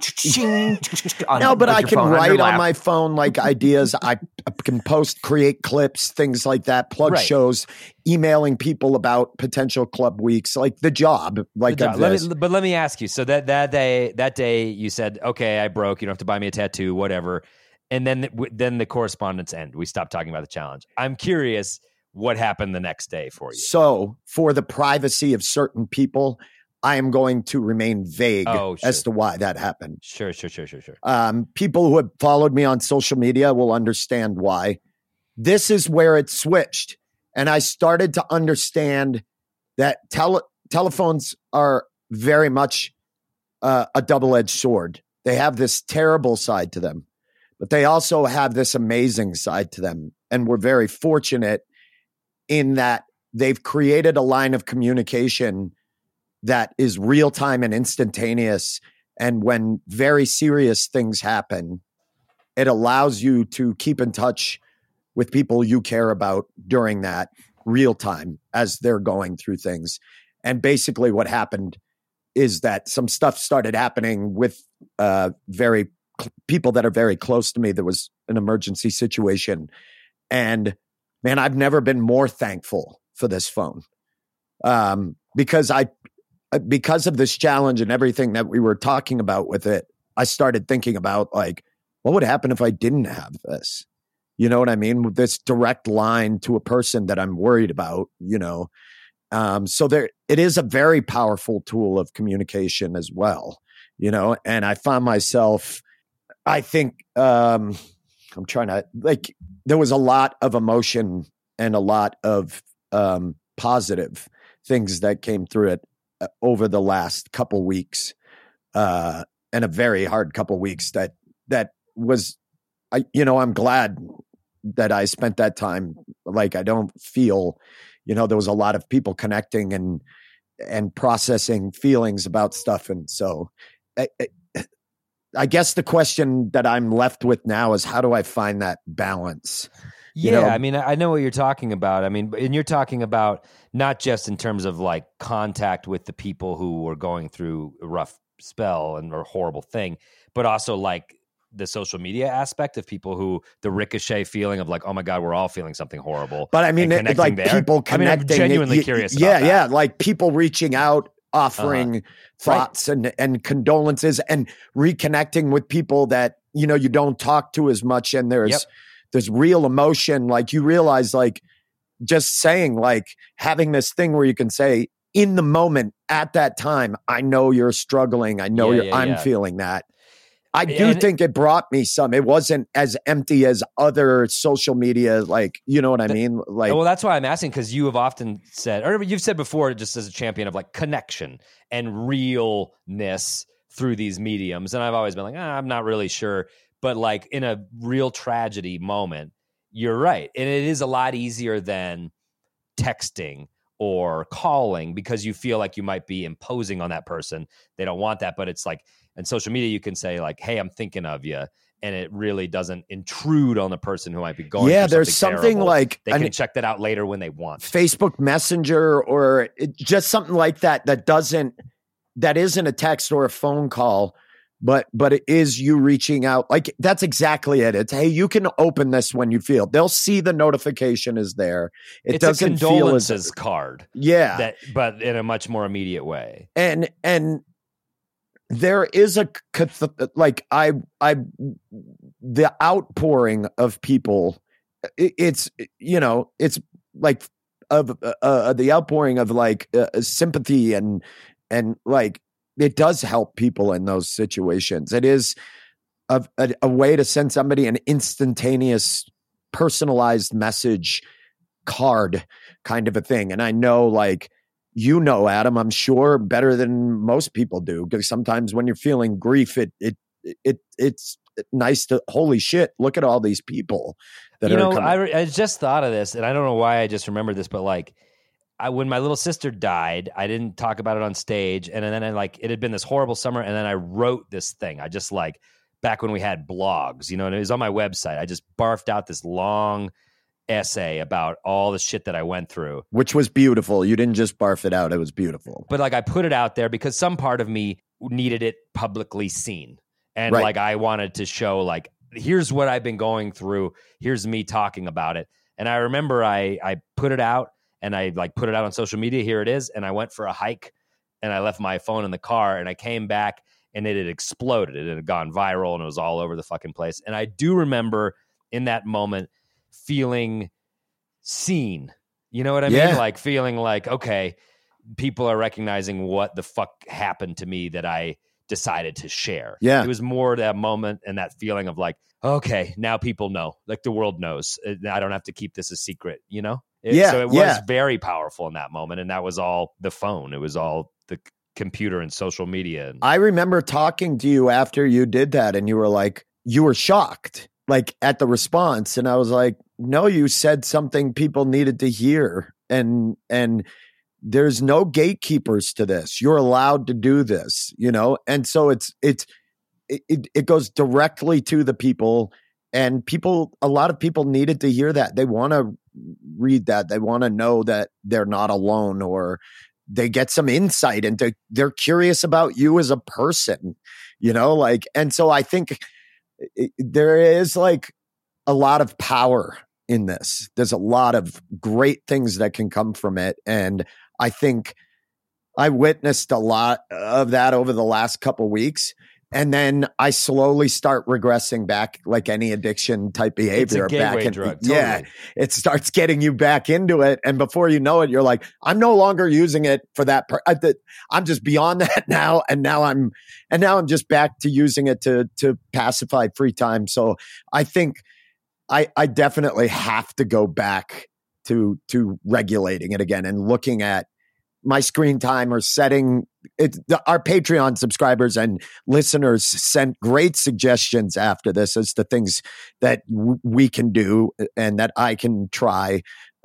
No, but I can write on my. my phone like ideas. I can post, create clips, things like that, plug Right. shows, emailing people about potential club weeks, like the job. Like of this. Let me ask you. So that day you said, okay, I broke. You don't have to buy me a tattoo, whatever. And then the correspondence end. We stopped talking about the challenge. I'm curious what happened the next day for you. So, for the privacy of certain people, I am going to remain vague Oh, sure. as to why that happened. Sure. People who have followed me on social media will understand why. This is where it switched. And I started to understand that telephones are very much a double-edged sword. They have this terrible side to them, but they also have this amazing side to them. And we're very fortunate in that they've created a line of communication that is real time and instantaneous. And when very serious things happen, it allows you to keep in touch with people you care about during that real time as they're going through things. And basically what happened is that some stuff started happening with people that are very close to me. There was an emergency situation. And man, I've never been more thankful for this phone because of this challenge and everything that we were talking about with it. I started thinking about like, what would happen if I didn't have this? You know what I mean? With this direct line to a person that I'm worried about, you know. So it is a very powerful tool of communication as well, you know. And I found myself, I think, I'm trying to like. There was a lot of emotion and a lot of positive things that came through it over the last couple weeks, and a very hard couple weeks. That was, I'm glad that I spent that time. Like I don't feel, there was a lot of people connecting and processing feelings about stuff. And so I guess the question that I'm left with now is, how do I find that balance? Yeah, I mean, I know what you're talking about. I mean, and you're talking about not just in terms of like contact with the people who were going through a rough spell and or horrible thing, but also like the social media aspect of people who the ricochet feeling of like, oh my God, we're all feeling something horrible. But I mean, like people connecting. I'm genuinely curious about that. Yeah, like people reaching out, offering thoughts and condolences and reconnecting with people that, you don't talk to as much. And there's real emotion. Like you realize, like just saying, like having this thing where you can say in the moment at that time, I know you're struggling. I know I'm feeling that. I do think it brought me some. It wasn't as empty as other social media. Like, you know what I mean? Like, well, that's why I'm asking, because you have often said, or you've said before, just as a champion of like connection and realness through these mediums. And I've always been like, I'm not really sure. But like in a real tragedy moment, you're right. And it is a lot easier than texting or calling because you feel like you might be imposing on that person. They don't want that. But it's like in social media, you can say like, hey, I'm thinking of you. And it really doesn't intrude on the person who might be going through there's something terrible. like they can check that out later when they want. Facebook Messenger or just something like that that isn't a text or a phone call. But it is you reaching out. Like that's exactly it. It's, hey, you can open this when you feel. They'll see the notification is there. It's doesn't a condolences card. Yeah. But in a much more immediate way. And there is the outpouring of people. It's like of the outpouring of like sympathy and like. It does help people in those situations. It is a way to send somebody an instantaneous, personalized message card kind of a thing. And I know, like, Adam, I'm sure better than most people do, because sometimes when you're feeling grief, it's nice to, holy shit, look at all these people that are coming. I just thought of this, and I don't know why I just remembered this, but like, when my little sister died, I didn't talk about it on stage. And then it had been this horrible summer. And then I wrote this thing. I just like, back when we had blogs, and it was on my website. I just barfed out this long essay about all the shit that I went through. Which was beautiful. You didn't just barf it out. It was beautiful. But like I put it out there because some part of me needed it publicly seen. And like I wanted to show like, here's what I've been going through. Here's me talking about it. And I remember I put it out. And I like put it out on social media. Here it is. And I went for a hike and I left my phone in the car and I came back and it had exploded. It had gone viral and it was all over the fucking place. And I do remember in that moment feeling seen. You know what I mean? Like feeling like, okay, people are recognizing what the fuck happened to me that I decided to share. Yeah. It was more that moment and that feeling of like, okay, now people know. Like the world knows. I don't have to keep this a secret, So it was very powerful in that moment. And that was all the phone. It was all the computer and social media. I remember talking to you after you did that and you were like, you were shocked, like at the response. And I was like, no, you said something people needed to hear. And there's no gatekeepers to this. You're allowed to do this, And so it goes directly to the people. And a lot of people needed to hear that. They want to read that. They want to know that they're not alone, or they get some insight into, they're curious about you as a person, and so I think there is like a lot of power in this. There's a lot of great things that can come from it. And I think I witnessed a lot of that over the last couple weeks. And then I slowly start regressing back, like any addiction type behavior. It's a gateway drug. Totally. Yeah, it starts getting you back into it, and before you know it, you're like, I'm no longer using it for that. I'm just beyond that now, and now I'm just back to using it to pacify free time. So I think I definitely have to go back to regulating it again and looking at my screen time or setting it. Our Patreon subscribers and listeners sent great suggestions after this as to things that we can do and that I can try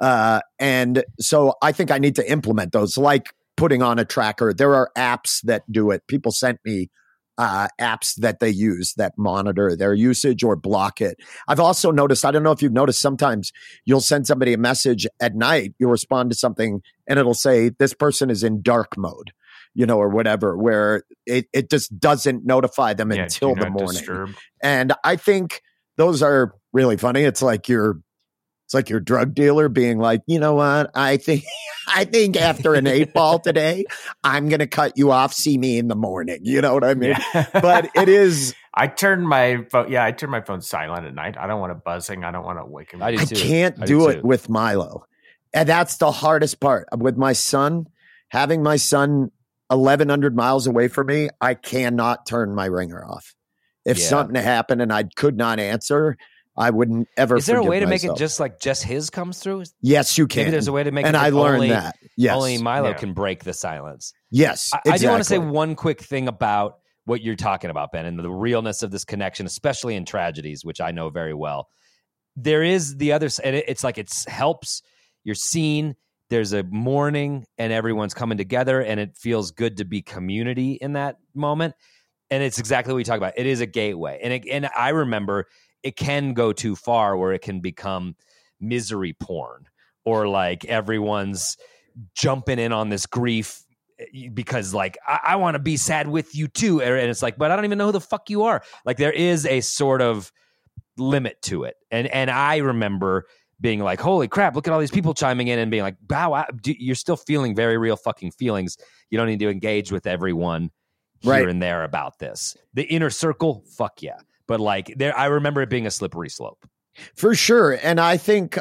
And so I think I need to implement those, like putting on a tracker. There are apps that do it. People sent me apps that they use that monitor their usage or block it. I've also noticed, I don't know if you've noticed, sometimes you'll send somebody a message at night, you'll respond to something and it'll say, this person is in dark mode, or whatever, where it just doesn't notify them until the morning. Disturb. And I think those are really funny. It's like your drug dealer being like, you know what? I think after an 8-ball today, I'm going to cut you off. See me in the morning. You know what I mean? Yeah. But it is. I turn my phone. Yeah, I turn my phone silent at night. I don't want it buzzing. I don't want to wake him. I do I too. can't I do do it too. with Milo. And that's the hardest part. With my son, having my son 1,100 miles away from me, I cannot turn my ringer off. If Yeah. something happened and I could not answer, I wouldn't ever. Is there a forgive way to make myself. it just his comes through? Yes, you can. Maybe there's a way to make and it I that learned only, that. Yes, only Milo Yeah. can break the silence. yes. I do want to say exactly. one quick thing about what you're talking about, Ben, and the realness of this connection, especially in tragedies, which I know very well. There is the other side. It's like it helps. You're seen. There's a mourning, and everyone's coming together, and it feels good to be community in that moment. And it's exactly what you talk about. It is a gateway, and I remember it can go too far where it can become misery porn, or like everyone's jumping in on this grief because like I want to be sad with you too, and it's like, but I don't even know who the fuck you are. Like there is a sort of limit to it, and I remember being like, holy crap, look at all these people chiming in and being like, wow, you're still feeling very real fucking feelings. You don't need to engage with everyone here Right. and there about this. The inner circle, fuck yeah. But like there, I remember it being a slippery slope. For sure. And I think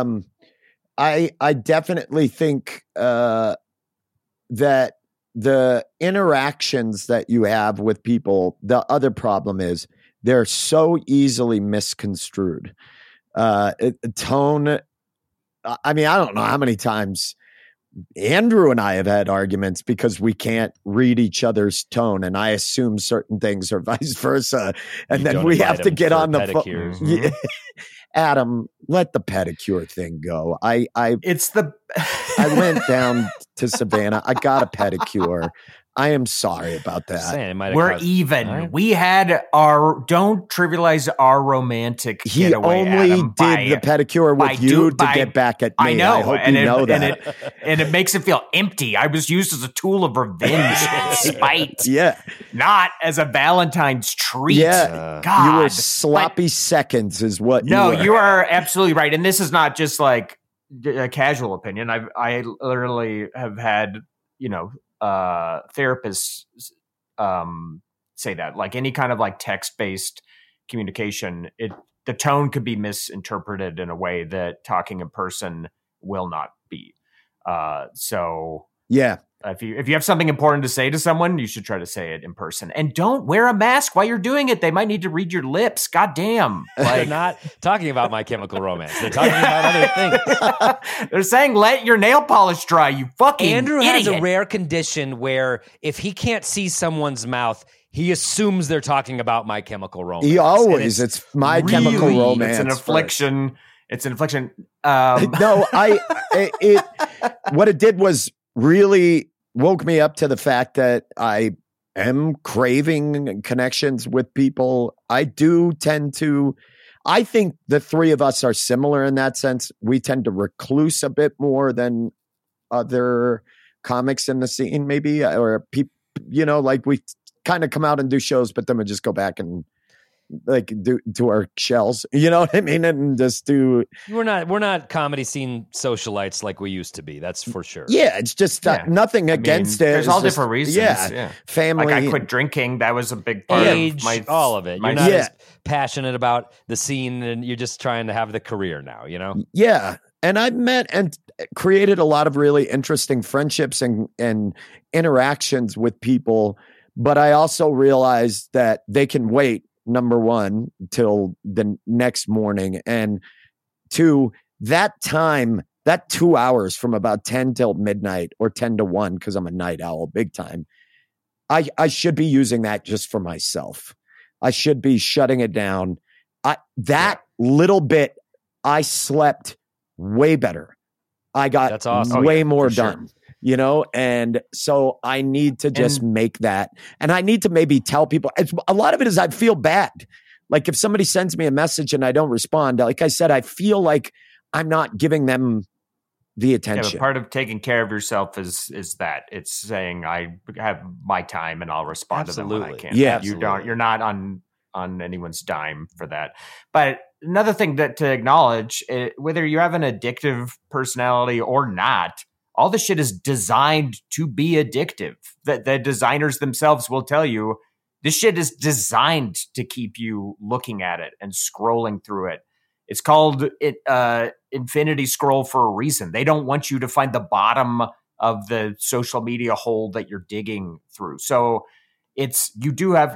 I definitely think that the interactions that you have with people, the other problem is they're so easily misconstrued. Tone. I mean, I don't know how many times Andrew and I have had arguments because we can't read each other's tone, and I assume certain things or vice versa, and You then don't we invite have to him get for on the pedicures. phone. Yeah. Adam, let the pedicure thing go. I It's the. went down to Savannah. I got a pedicure. I am sorry about Just that. saying, it might have We're caused- even. All right. We had our. Don't trivialize our romantic He getaway. only Adam, did the pedicure by with you to by- get back at me. I know. I hope and you it, know and that. it makes it feel empty. I was used as a tool of revenge and spite, Yeah. not as a Valentine's treat. Yeah. God. You were sloppy seconds is what No, you were. you are absolutely right. And this is not just like a casual opinion. I literally have had, therapists say that, like any kind of like text-based communication, the tone could be misinterpreted in a way that talking in person will not be. So Yeah. if you have something important to say to someone, you should try to say it in person. And don't wear a mask while you're doing it. They might need to read your lips. God damn. They're Like, not talking about My Chemical Romance. They're talking about other things. they're saying let your nail polish dry, you fucking Andrew has a idiot. rare condition where if he can't see someone's mouth, he assumes they're talking about My Chemical Romance. He And always, it's My Chemical really- Romance. It's an first. affliction. It's an affliction. No, what it did was really woke me up to the fact that I am craving connections with people. I think the three of us are similar in that sense. We tend to recluse a bit more than other comics in the scene, maybe, or people, like we kind of come out and do shows, but then we just go back and like do our shells, you know what I mean? And just do. We're not comedy scene socialites like we used to be. That's for sure. Yeah, it's just Yeah. nothing against it. There's It's all just- different reasons. Yeah, family. Like I quit drinking. That was a big part Age, of my all of it. my- You're not Yeah. as passionate about the scene, and you're just trying to have the career now. Yeah. And I've met and created a lot of really interesting friendships and interactions with people. But I also realized that they can wait, number one, till the next morning. And two, that time, that 2 hours from about 10 till midnight or 10 to 1, because I'm a night owl big time, I should be using that just for myself. I should be shutting it down. That little bit, I slept way better I got That's awesome. way Oh, yeah, more for sure. done, you know? And so I need to just make that. And I need to maybe tell people. A lot of it is I feel bad. Like if somebody sends me a message and I don't respond, like I said, I feel like I'm not giving them the Yeah, attention. but part of taking care of yourself is that it's saying I have my time and I'll respond to them when I Absolutely. can. Yeah. You're not on anyone's dime for that. But another thing that to acknowledge, whether you have an addictive personality or not, all this shit is designed to be addictive. The designers themselves will tell you this shit is designed to keep you looking at it and scrolling through it. It's called infinity scroll for a reason. They don't want you to find the bottom of the social media hole that you're digging through. So you do have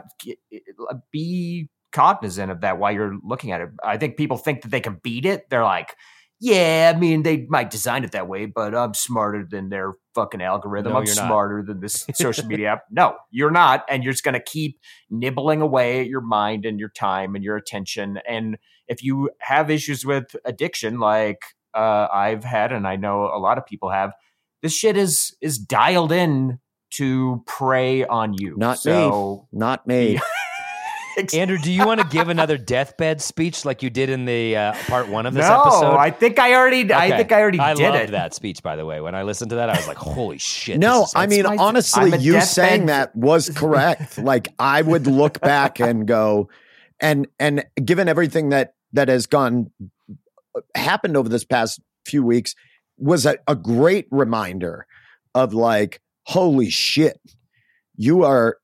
be cognizant of that while you're looking at it. I think people think that they can beat it. They're like, yeah, I mean, they might design it that way, but I'm smarter than their fucking algorithm. No, I'm you're not. smarter than this social media app. No, you're not. And you're just going to keep nibbling away at your mind and your time and your attention. And if you have issues with addiction, like I've had, and I know a lot of people have, this shit is dialed in to prey on you. Not me. Andrew, do you want to give another deathbed speech like you did in the part 1 of this No, episode? I think I already did loved it. that speech, by the way. When I listened to that, I was like, holy shit. No, this is I mean, my- honestly, I'm a you deathbed- saying that was correct. Like I would look back and go, and given everything that has happened over this past few weeks, was a great reminder of like, holy shit, you are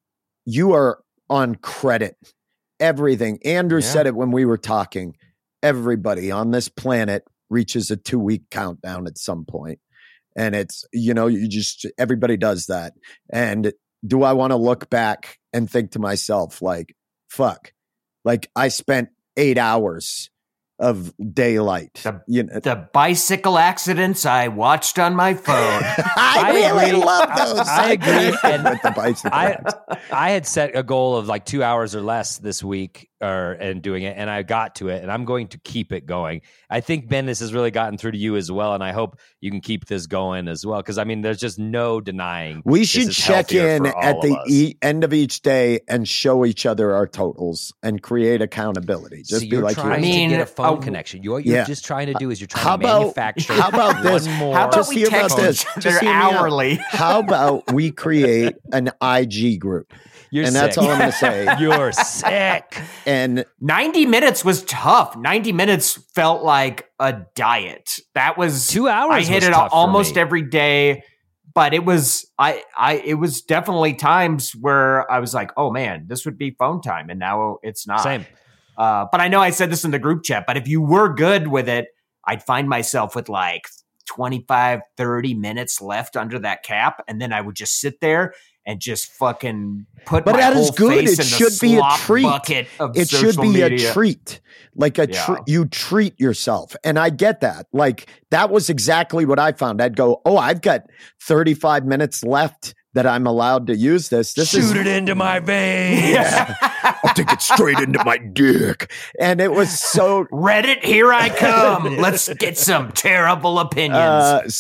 on credit. Everything. Andrew said it when we were talking. Everybody on this planet reaches a 2-week countdown at some point. And it's, everybody does that. And do I want to look back and think to myself, like, fuck, like I spent 8 hours of daylight. The bicycle accidents I watched on my phone. I really love those. I agree. And With the bicycle. I had set a goal of like 2 hours or less this week and doing it, and I got to it, and I'm going to keep it going. I think, Ben, this has really gotten through to you as well, and I hope you can keep this going as well, because I mean, there's just no denying. We this should is check healthier in for all at of the us. end of each day and show each other our totals and create accountability. Just So be you're like, trying I mean, to get a phone oh, connection. What yeah. you're just trying to do is you're trying how to about manufacture how about this? one more. How about Just we hear about text this. each Just other hear me out. hourly? How about we create an IG group? You're And that's sick. all I'm going to say. You're sick. And 90 minutes was tough. 90 minutes felt like a diet. That was 2 hours I hit was it tough for almost me. every day, but it was it was definitely times where I was like, oh man, this would be phone time, and now it's not. Same. But I know I said this in the group chat, but if you were good with it, I'd find myself with like 25, 30 minutes left under that cap, and then I would just sit there and just fucking put But my that whole is good. face It in should the be a slop treat. bucket of it social should be media. a treat. Like Yeah. you treat yourself. And I get that. Like that was exactly what I found. I'd go, oh, I've got 35 minutes left that I'm allowed to use this. This is Shoot it into my veins. I'll take it straight into my dick. And it was so Reddit, here I come. Let's get some terrible opinions.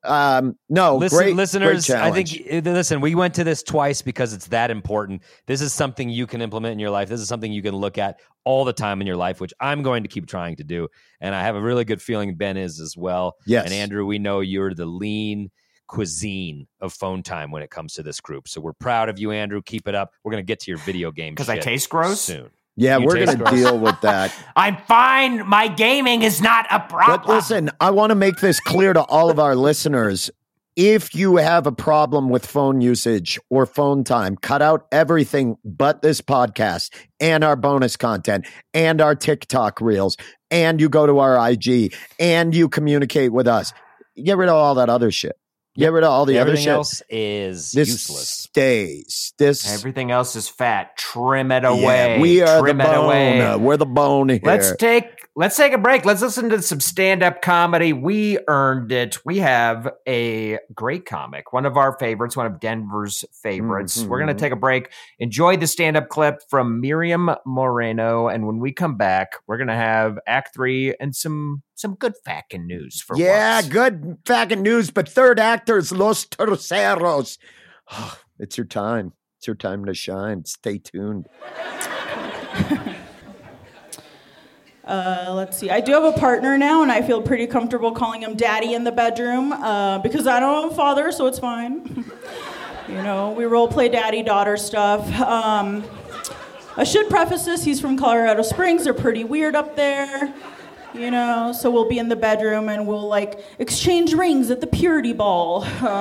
no, great listeners, great I think, challenge. listen, we went to this twice because it's that important. This is something you can implement in your life. This is something you can look at all the time in your life, which I'm going to keep trying to do. And I have a really good feeling Ben is as well. Yes. And Andrew, we know you're the lean cuisine of phone time when it comes to this group. So we're proud of you, Andrew. Keep it up. We're going to get to your video game 'Cause I shit taste gross? soon. Yeah, You we're taste going to gross. deal with that. I'm fine. My gaming is not a problem. But listen, I want to make this clear to all of our listeners. If you have a problem with phone usage or phone time, cut out everything but this podcast and our bonus content and our TikTok reels, and you go to our IG and you communicate with us. Get rid of all that other shit. Get rid of all the other Everything shit. else is This useless. stays. This Everything else is fat. Trim it yeah, away. we are Trim the it bone. away. We're the bone here. Let's take Let's take a break. Let's listen to some stand-up comedy. We earned it. We have a great comic, one of our favorites, one of Denver's favorites. We're going to take a break. Enjoy the stand-up clip from Miriam Moreno. And when we come back, we're going to have Act 3 and some good fucking news for once. Good fucking news. But third actors, Los Terceros. It's your time. It's your time to shine. Stay tuned. Let's see. I do have a partner now, and I feel pretty comfortable calling him Daddy in the bedroom because I don't have a father, so it's fine. You know, we role play daddy-daughter stuff. I should preface this. He's from Colorado Springs. They're pretty weird up there. You know, so we'll be in the bedroom and we'll like exchange rings at the purity ball.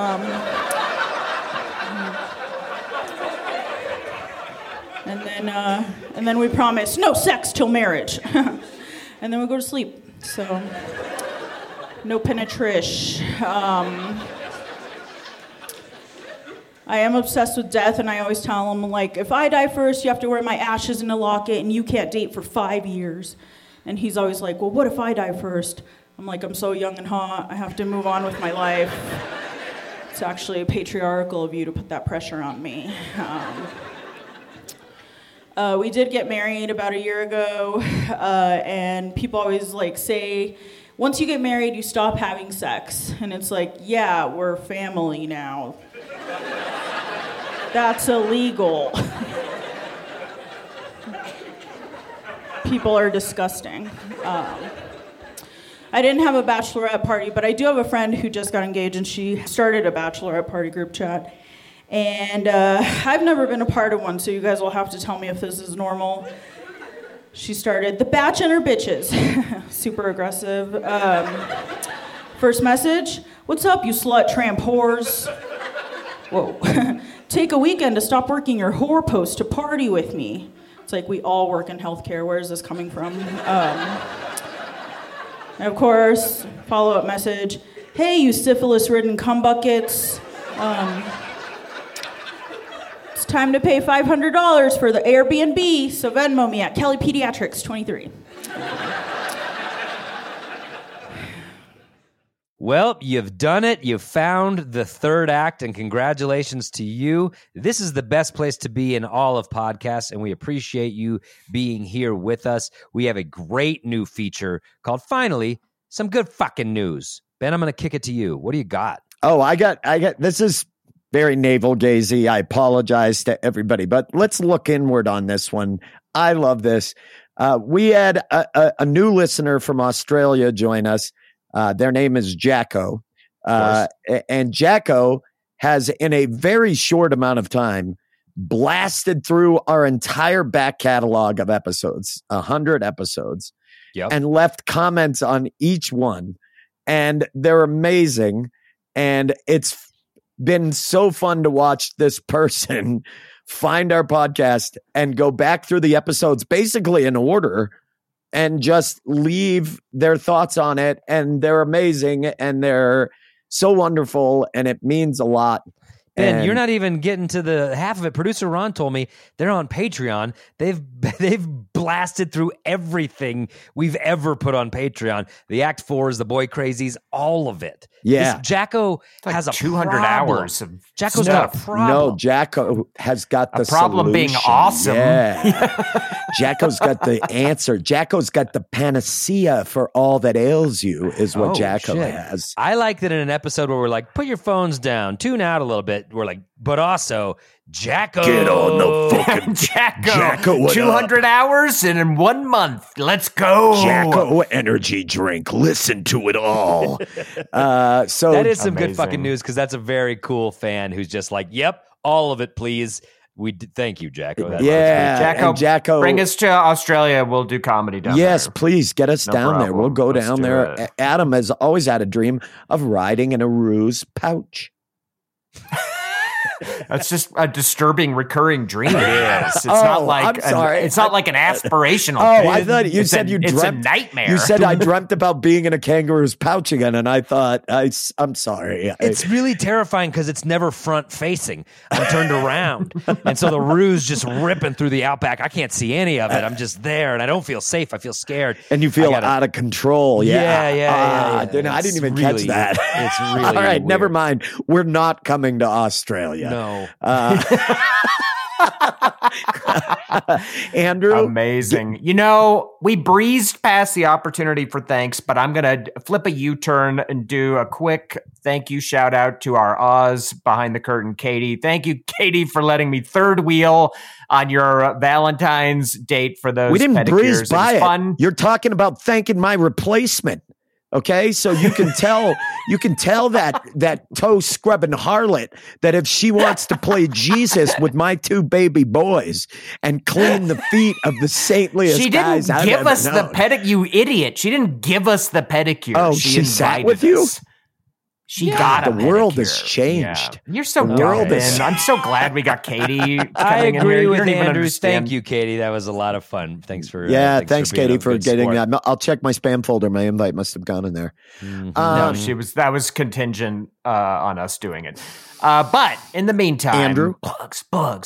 And then we promise no sex till marriage. And then we go to sleep. So, no penetration. I am obsessed with death, and I always tell him, like, if I die first, you have to wear my ashes in a locket, and you can't date for 5 years. And he's always like, well, what if I die first? I'm like, I'm so young and hot, I have to move on with my life. It's actually patriarchal of you to put that pressure on me. We did get married about a year ago, and people always like say, once you get married, you stop having sex. And it's like, yeah, we're family now. That's illegal. People are disgusting. I didn't have a bachelorette party, but I do have a friend who just got engaged, and she started a bachelorette party group chat. And I've never been a part of one, so you guys will have to tell me if this is normal. She started, the batch and her bitches. Super aggressive. First message, what's up, you slut tramp whores? Whoa. Take a weekend to stop working your whore post to party with me. It's like we all work in healthcare. Where is this coming from? And of course, follow-up message, hey, you syphilis-ridden cum buckets. It's time to pay $500 for the Airbnb, so Venmo me at Kelly Pediatrics 23. Well, you've done it. You've found the third act, and congratulations to you. This is the best place to be in all of podcasts, and we appreciate you being here with us. We have a great new feature called Finally, Some Good Fucking News. Ben, I'm going to kick it to you. What do you got? Oh, I got, this is very navel-gazy. I apologize to everybody, but let's look inward on this one. I love this. We had a new listener from Australia join us. Their name is Jacko. And Jacko has, in a very short amount of time, blasted through our entire back catalog of episodes, 100 episodes, and left comments on each one. And they're amazing. And it's been so fun to watch this person find our podcast and go back through the episodes basically in order and just leave their thoughts on it. And they're amazing and they're so wonderful and it means a lot. Ben, you're not even getting to the half of it. Producer Ron told me they're on Patreon. They've blasted through everything we've ever put on Patreon. The Act 4s, the Boy Crazies, all of it. Yeah. Jacko like has a 200 problem. hours. Jacko's got a problem. No, Jacko has got the problem solution. being awesome. Yeah. Jacko's got the answer. Jacko's got the panacea for all that ails you is what Jacko has. I like that in an episode where we're like, put your phones down, tune out a little bit. We're like, but also, Jacko. Get on the fucking Jacko 200 hours and in 1 month. Let's go. Jacko energy drink. Listen to it all. So that is some amazing. good fucking news because that's a very cool fan who's just like, yep, all of it, please. Thank you, Jacko. That's Jacko, bring us to Australia. We'll do comedy down there. Yes, please get us down there. We'll go down there. It. Adam has always had a dream of riding in a ruse pouch. That's just a disturbing recurring dream. It is. It's not like I'm sorry. it's not like an aspirational. Oh, thing. I thought you said you It's dreamt. a nightmare. You said I dreamt about being in a kangaroo's pouch again, and I thought I'm sorry. It's really terrifying because it's never front facing. I'm turned around. And so the ruse just ripping through the outback. I can't see any of it. I'm just there and I don't feel safe. I feel scared. And you feel out of control. Yeah. Dude, I didn't even catch that. It's really all right. weird. Never mind. We're not coming to Australia. No. Andrew, amazing. We breezed past the opportunity for thanks, but I'm going to flip a U-turn and do a quick thank you shout out to our Oz behind the curtain, Katie. Thank you, Katie, for letting me third wheel on your Valentine's date for those we didn't pedicures. breeze by it. Fun. You're talking about thanking my replacement. Okay, so you can tell that toe scrubbing harlot that if she wants to play Jesus with my two baby boys and clean the feet of the saintliest She guys didn't I've give ever us the known. pedicure, you idiot. She didn't give us the pedicure. Oh, she sat invited with you? us. She got a the world pedicure. has changed. Yeah. You're so The world dumb, is- Ben. I'm so glad we got Katie. I coming in here. agree You with don't even Andrew. understand. Thank you, Katie. That was a lot of fun. Thanks for Thanks, being Katie, a for good getting sport. that. I'll check my spam folder. My invite must have gone in there. No, that was contingent on us doing it. But in the meantime, Andrew? plugs. I'm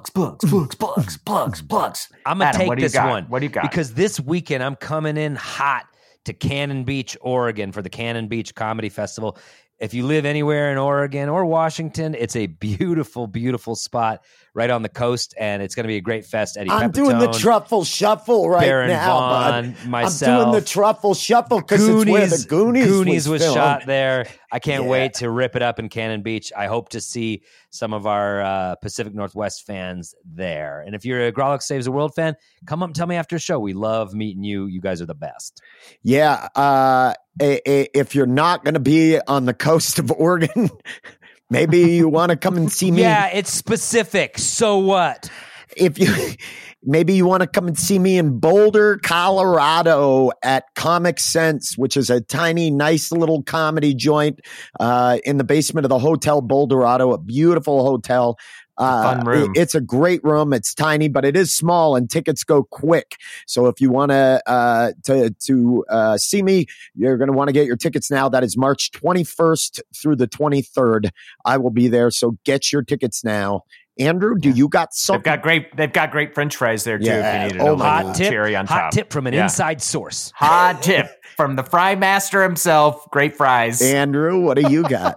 I'm going to take this got? one. What do you got? Because this weekend I'm coming in hot to Cannon Beach, Oregon for the Cannon Beach Comedy Festival. If you live anywhere in Oregon or Washington, it's a beautiful, beautiful spot right on the coast, and it's going to be a great fest. Eddie I'm Pepitone, doing the truffle shuffle right Baron now, Vaughn, bud. myself. I'm doing the truffle shuffle because it's where the Goonies was filmed. shot there. I can't Yeah. wait to rip it up in Cannon Beach. I hope to see some of our Pacific Northwest fans there. And if you're a Grolix Saves the World fan, come up and tell me after the show. We love meeting you. You guys are the best. Yeah. If you're not going to be on the coast of Oregon, maybe you want to come and see me. Yeah, it's specific. So what? Maybe you want to come and see me in Boulder, Colorado at Comic Sense, which is a tiny, nice little comedy joint in the basement of the Hotel Boulderado, a beautiful hotel. Fun room. It's a great room. It's tiny, but it is small, and tickets go quick. So if you want to see me, you're going to want to get your tickets now. That is March 21st through the 23rd. I will be there. So get your tickets now. Andrew, do you got something? They've got great French fries there too. Yeah. If you needed Oh a my little God. cherry on top. Hot tip from an Yeah. inside source. Hot tip from the fry master himself. Great fries. Andrew, what do you got?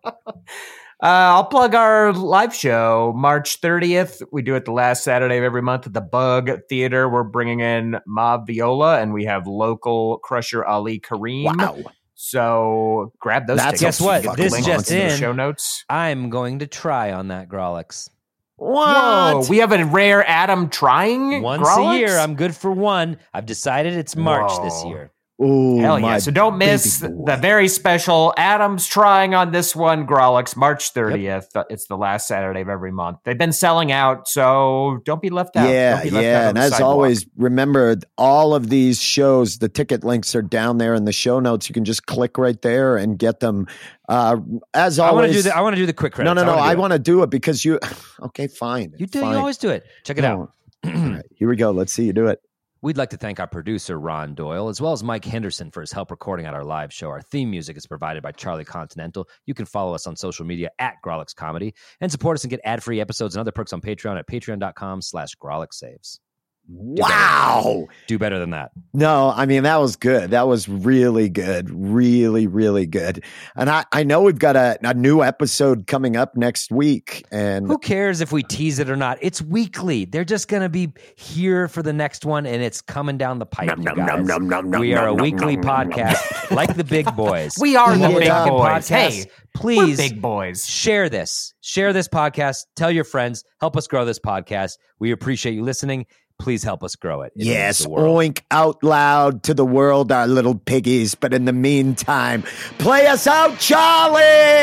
I'll plug our live show, March 30th. We do it the last Saturday of every month at the Bug Theater. We're bringing in Mob Viola, and we have local Crusher Ali Kareem. Wow. So grab those That's tickets. Guess what? Get This the link just in the in. show notes. I'm going to try on that Grolix. Whoa, we have a rare Adam trying Once Grolix? a year, I'm good for one. I've decided it's March this Whoa. year. Ooh, Hell yeah. my So don't miss baby boy. the very special Adam's trying on this one, Grolix, March 30th. It's the last Saturday of every month. They've been selling out, so don't be left out. Yeah, Don't be left out yeah. on And the as sidewalk. always, remember all of these shows, the ticket links are down there in the show notes. You can just click right there and get them. As I want to always, do the quick credits. no. I to do it. want to do it because you. Okay, fine. You do. Fine. You always do it. Check it out. All right, here we go. Let's see you do it. We'd like to thank our producer, Ron Doyle, as well as Mike Henderson for his help recording at our live show. Our theme music is provided by Charlie Continental. You can follow us on social media at Grolix Comedy and support us and get ad-free episodes and other perks on Patreon at patreon.com/GrolixSaves. Wow. Do better than that. No, I mean, that was good. That was really good. Really, really good. And I know we've got a new episode coming up next week. And Who cares if we tease it or not? It's weekly. They're just going to be here for the next one, and it's coming down the pipe, you guys. We are a weekly podcast like the big boys. We are the Eat it big up. boys. Podcast. Hey, Please we're big boys. share this podcast. Tell your friends. Help us grow this podcast. We appreciate you listening. Please help us grow it. It means yes, the world. oink out loud to the world, our little piggies. But in the meantime, play us out, Charlie.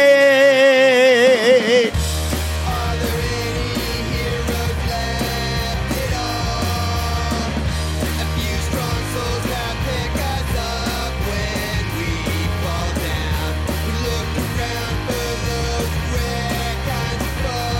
Are there any heroes left at all? A few strong souls that pick us up when we fall down. We look around for those rare kinds of folks.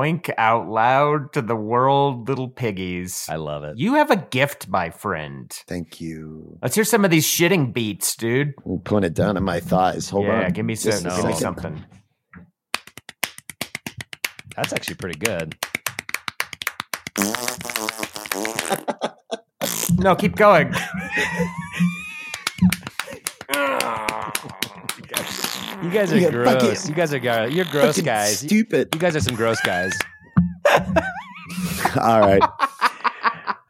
yoink out loud to the world, little piggies. I love it. You have a gift, my friend. Thank you. Let's hear some of these shitting beats, dude. I'm putting it down in my thighs. Hold on. Yeah, give me Just a second. something. That's actually pretty good. No, keep going. You guys are Yeah, gross. fucking- You guys are you're gross Fucking guys. Stupid. You guys are some gross guys. All right.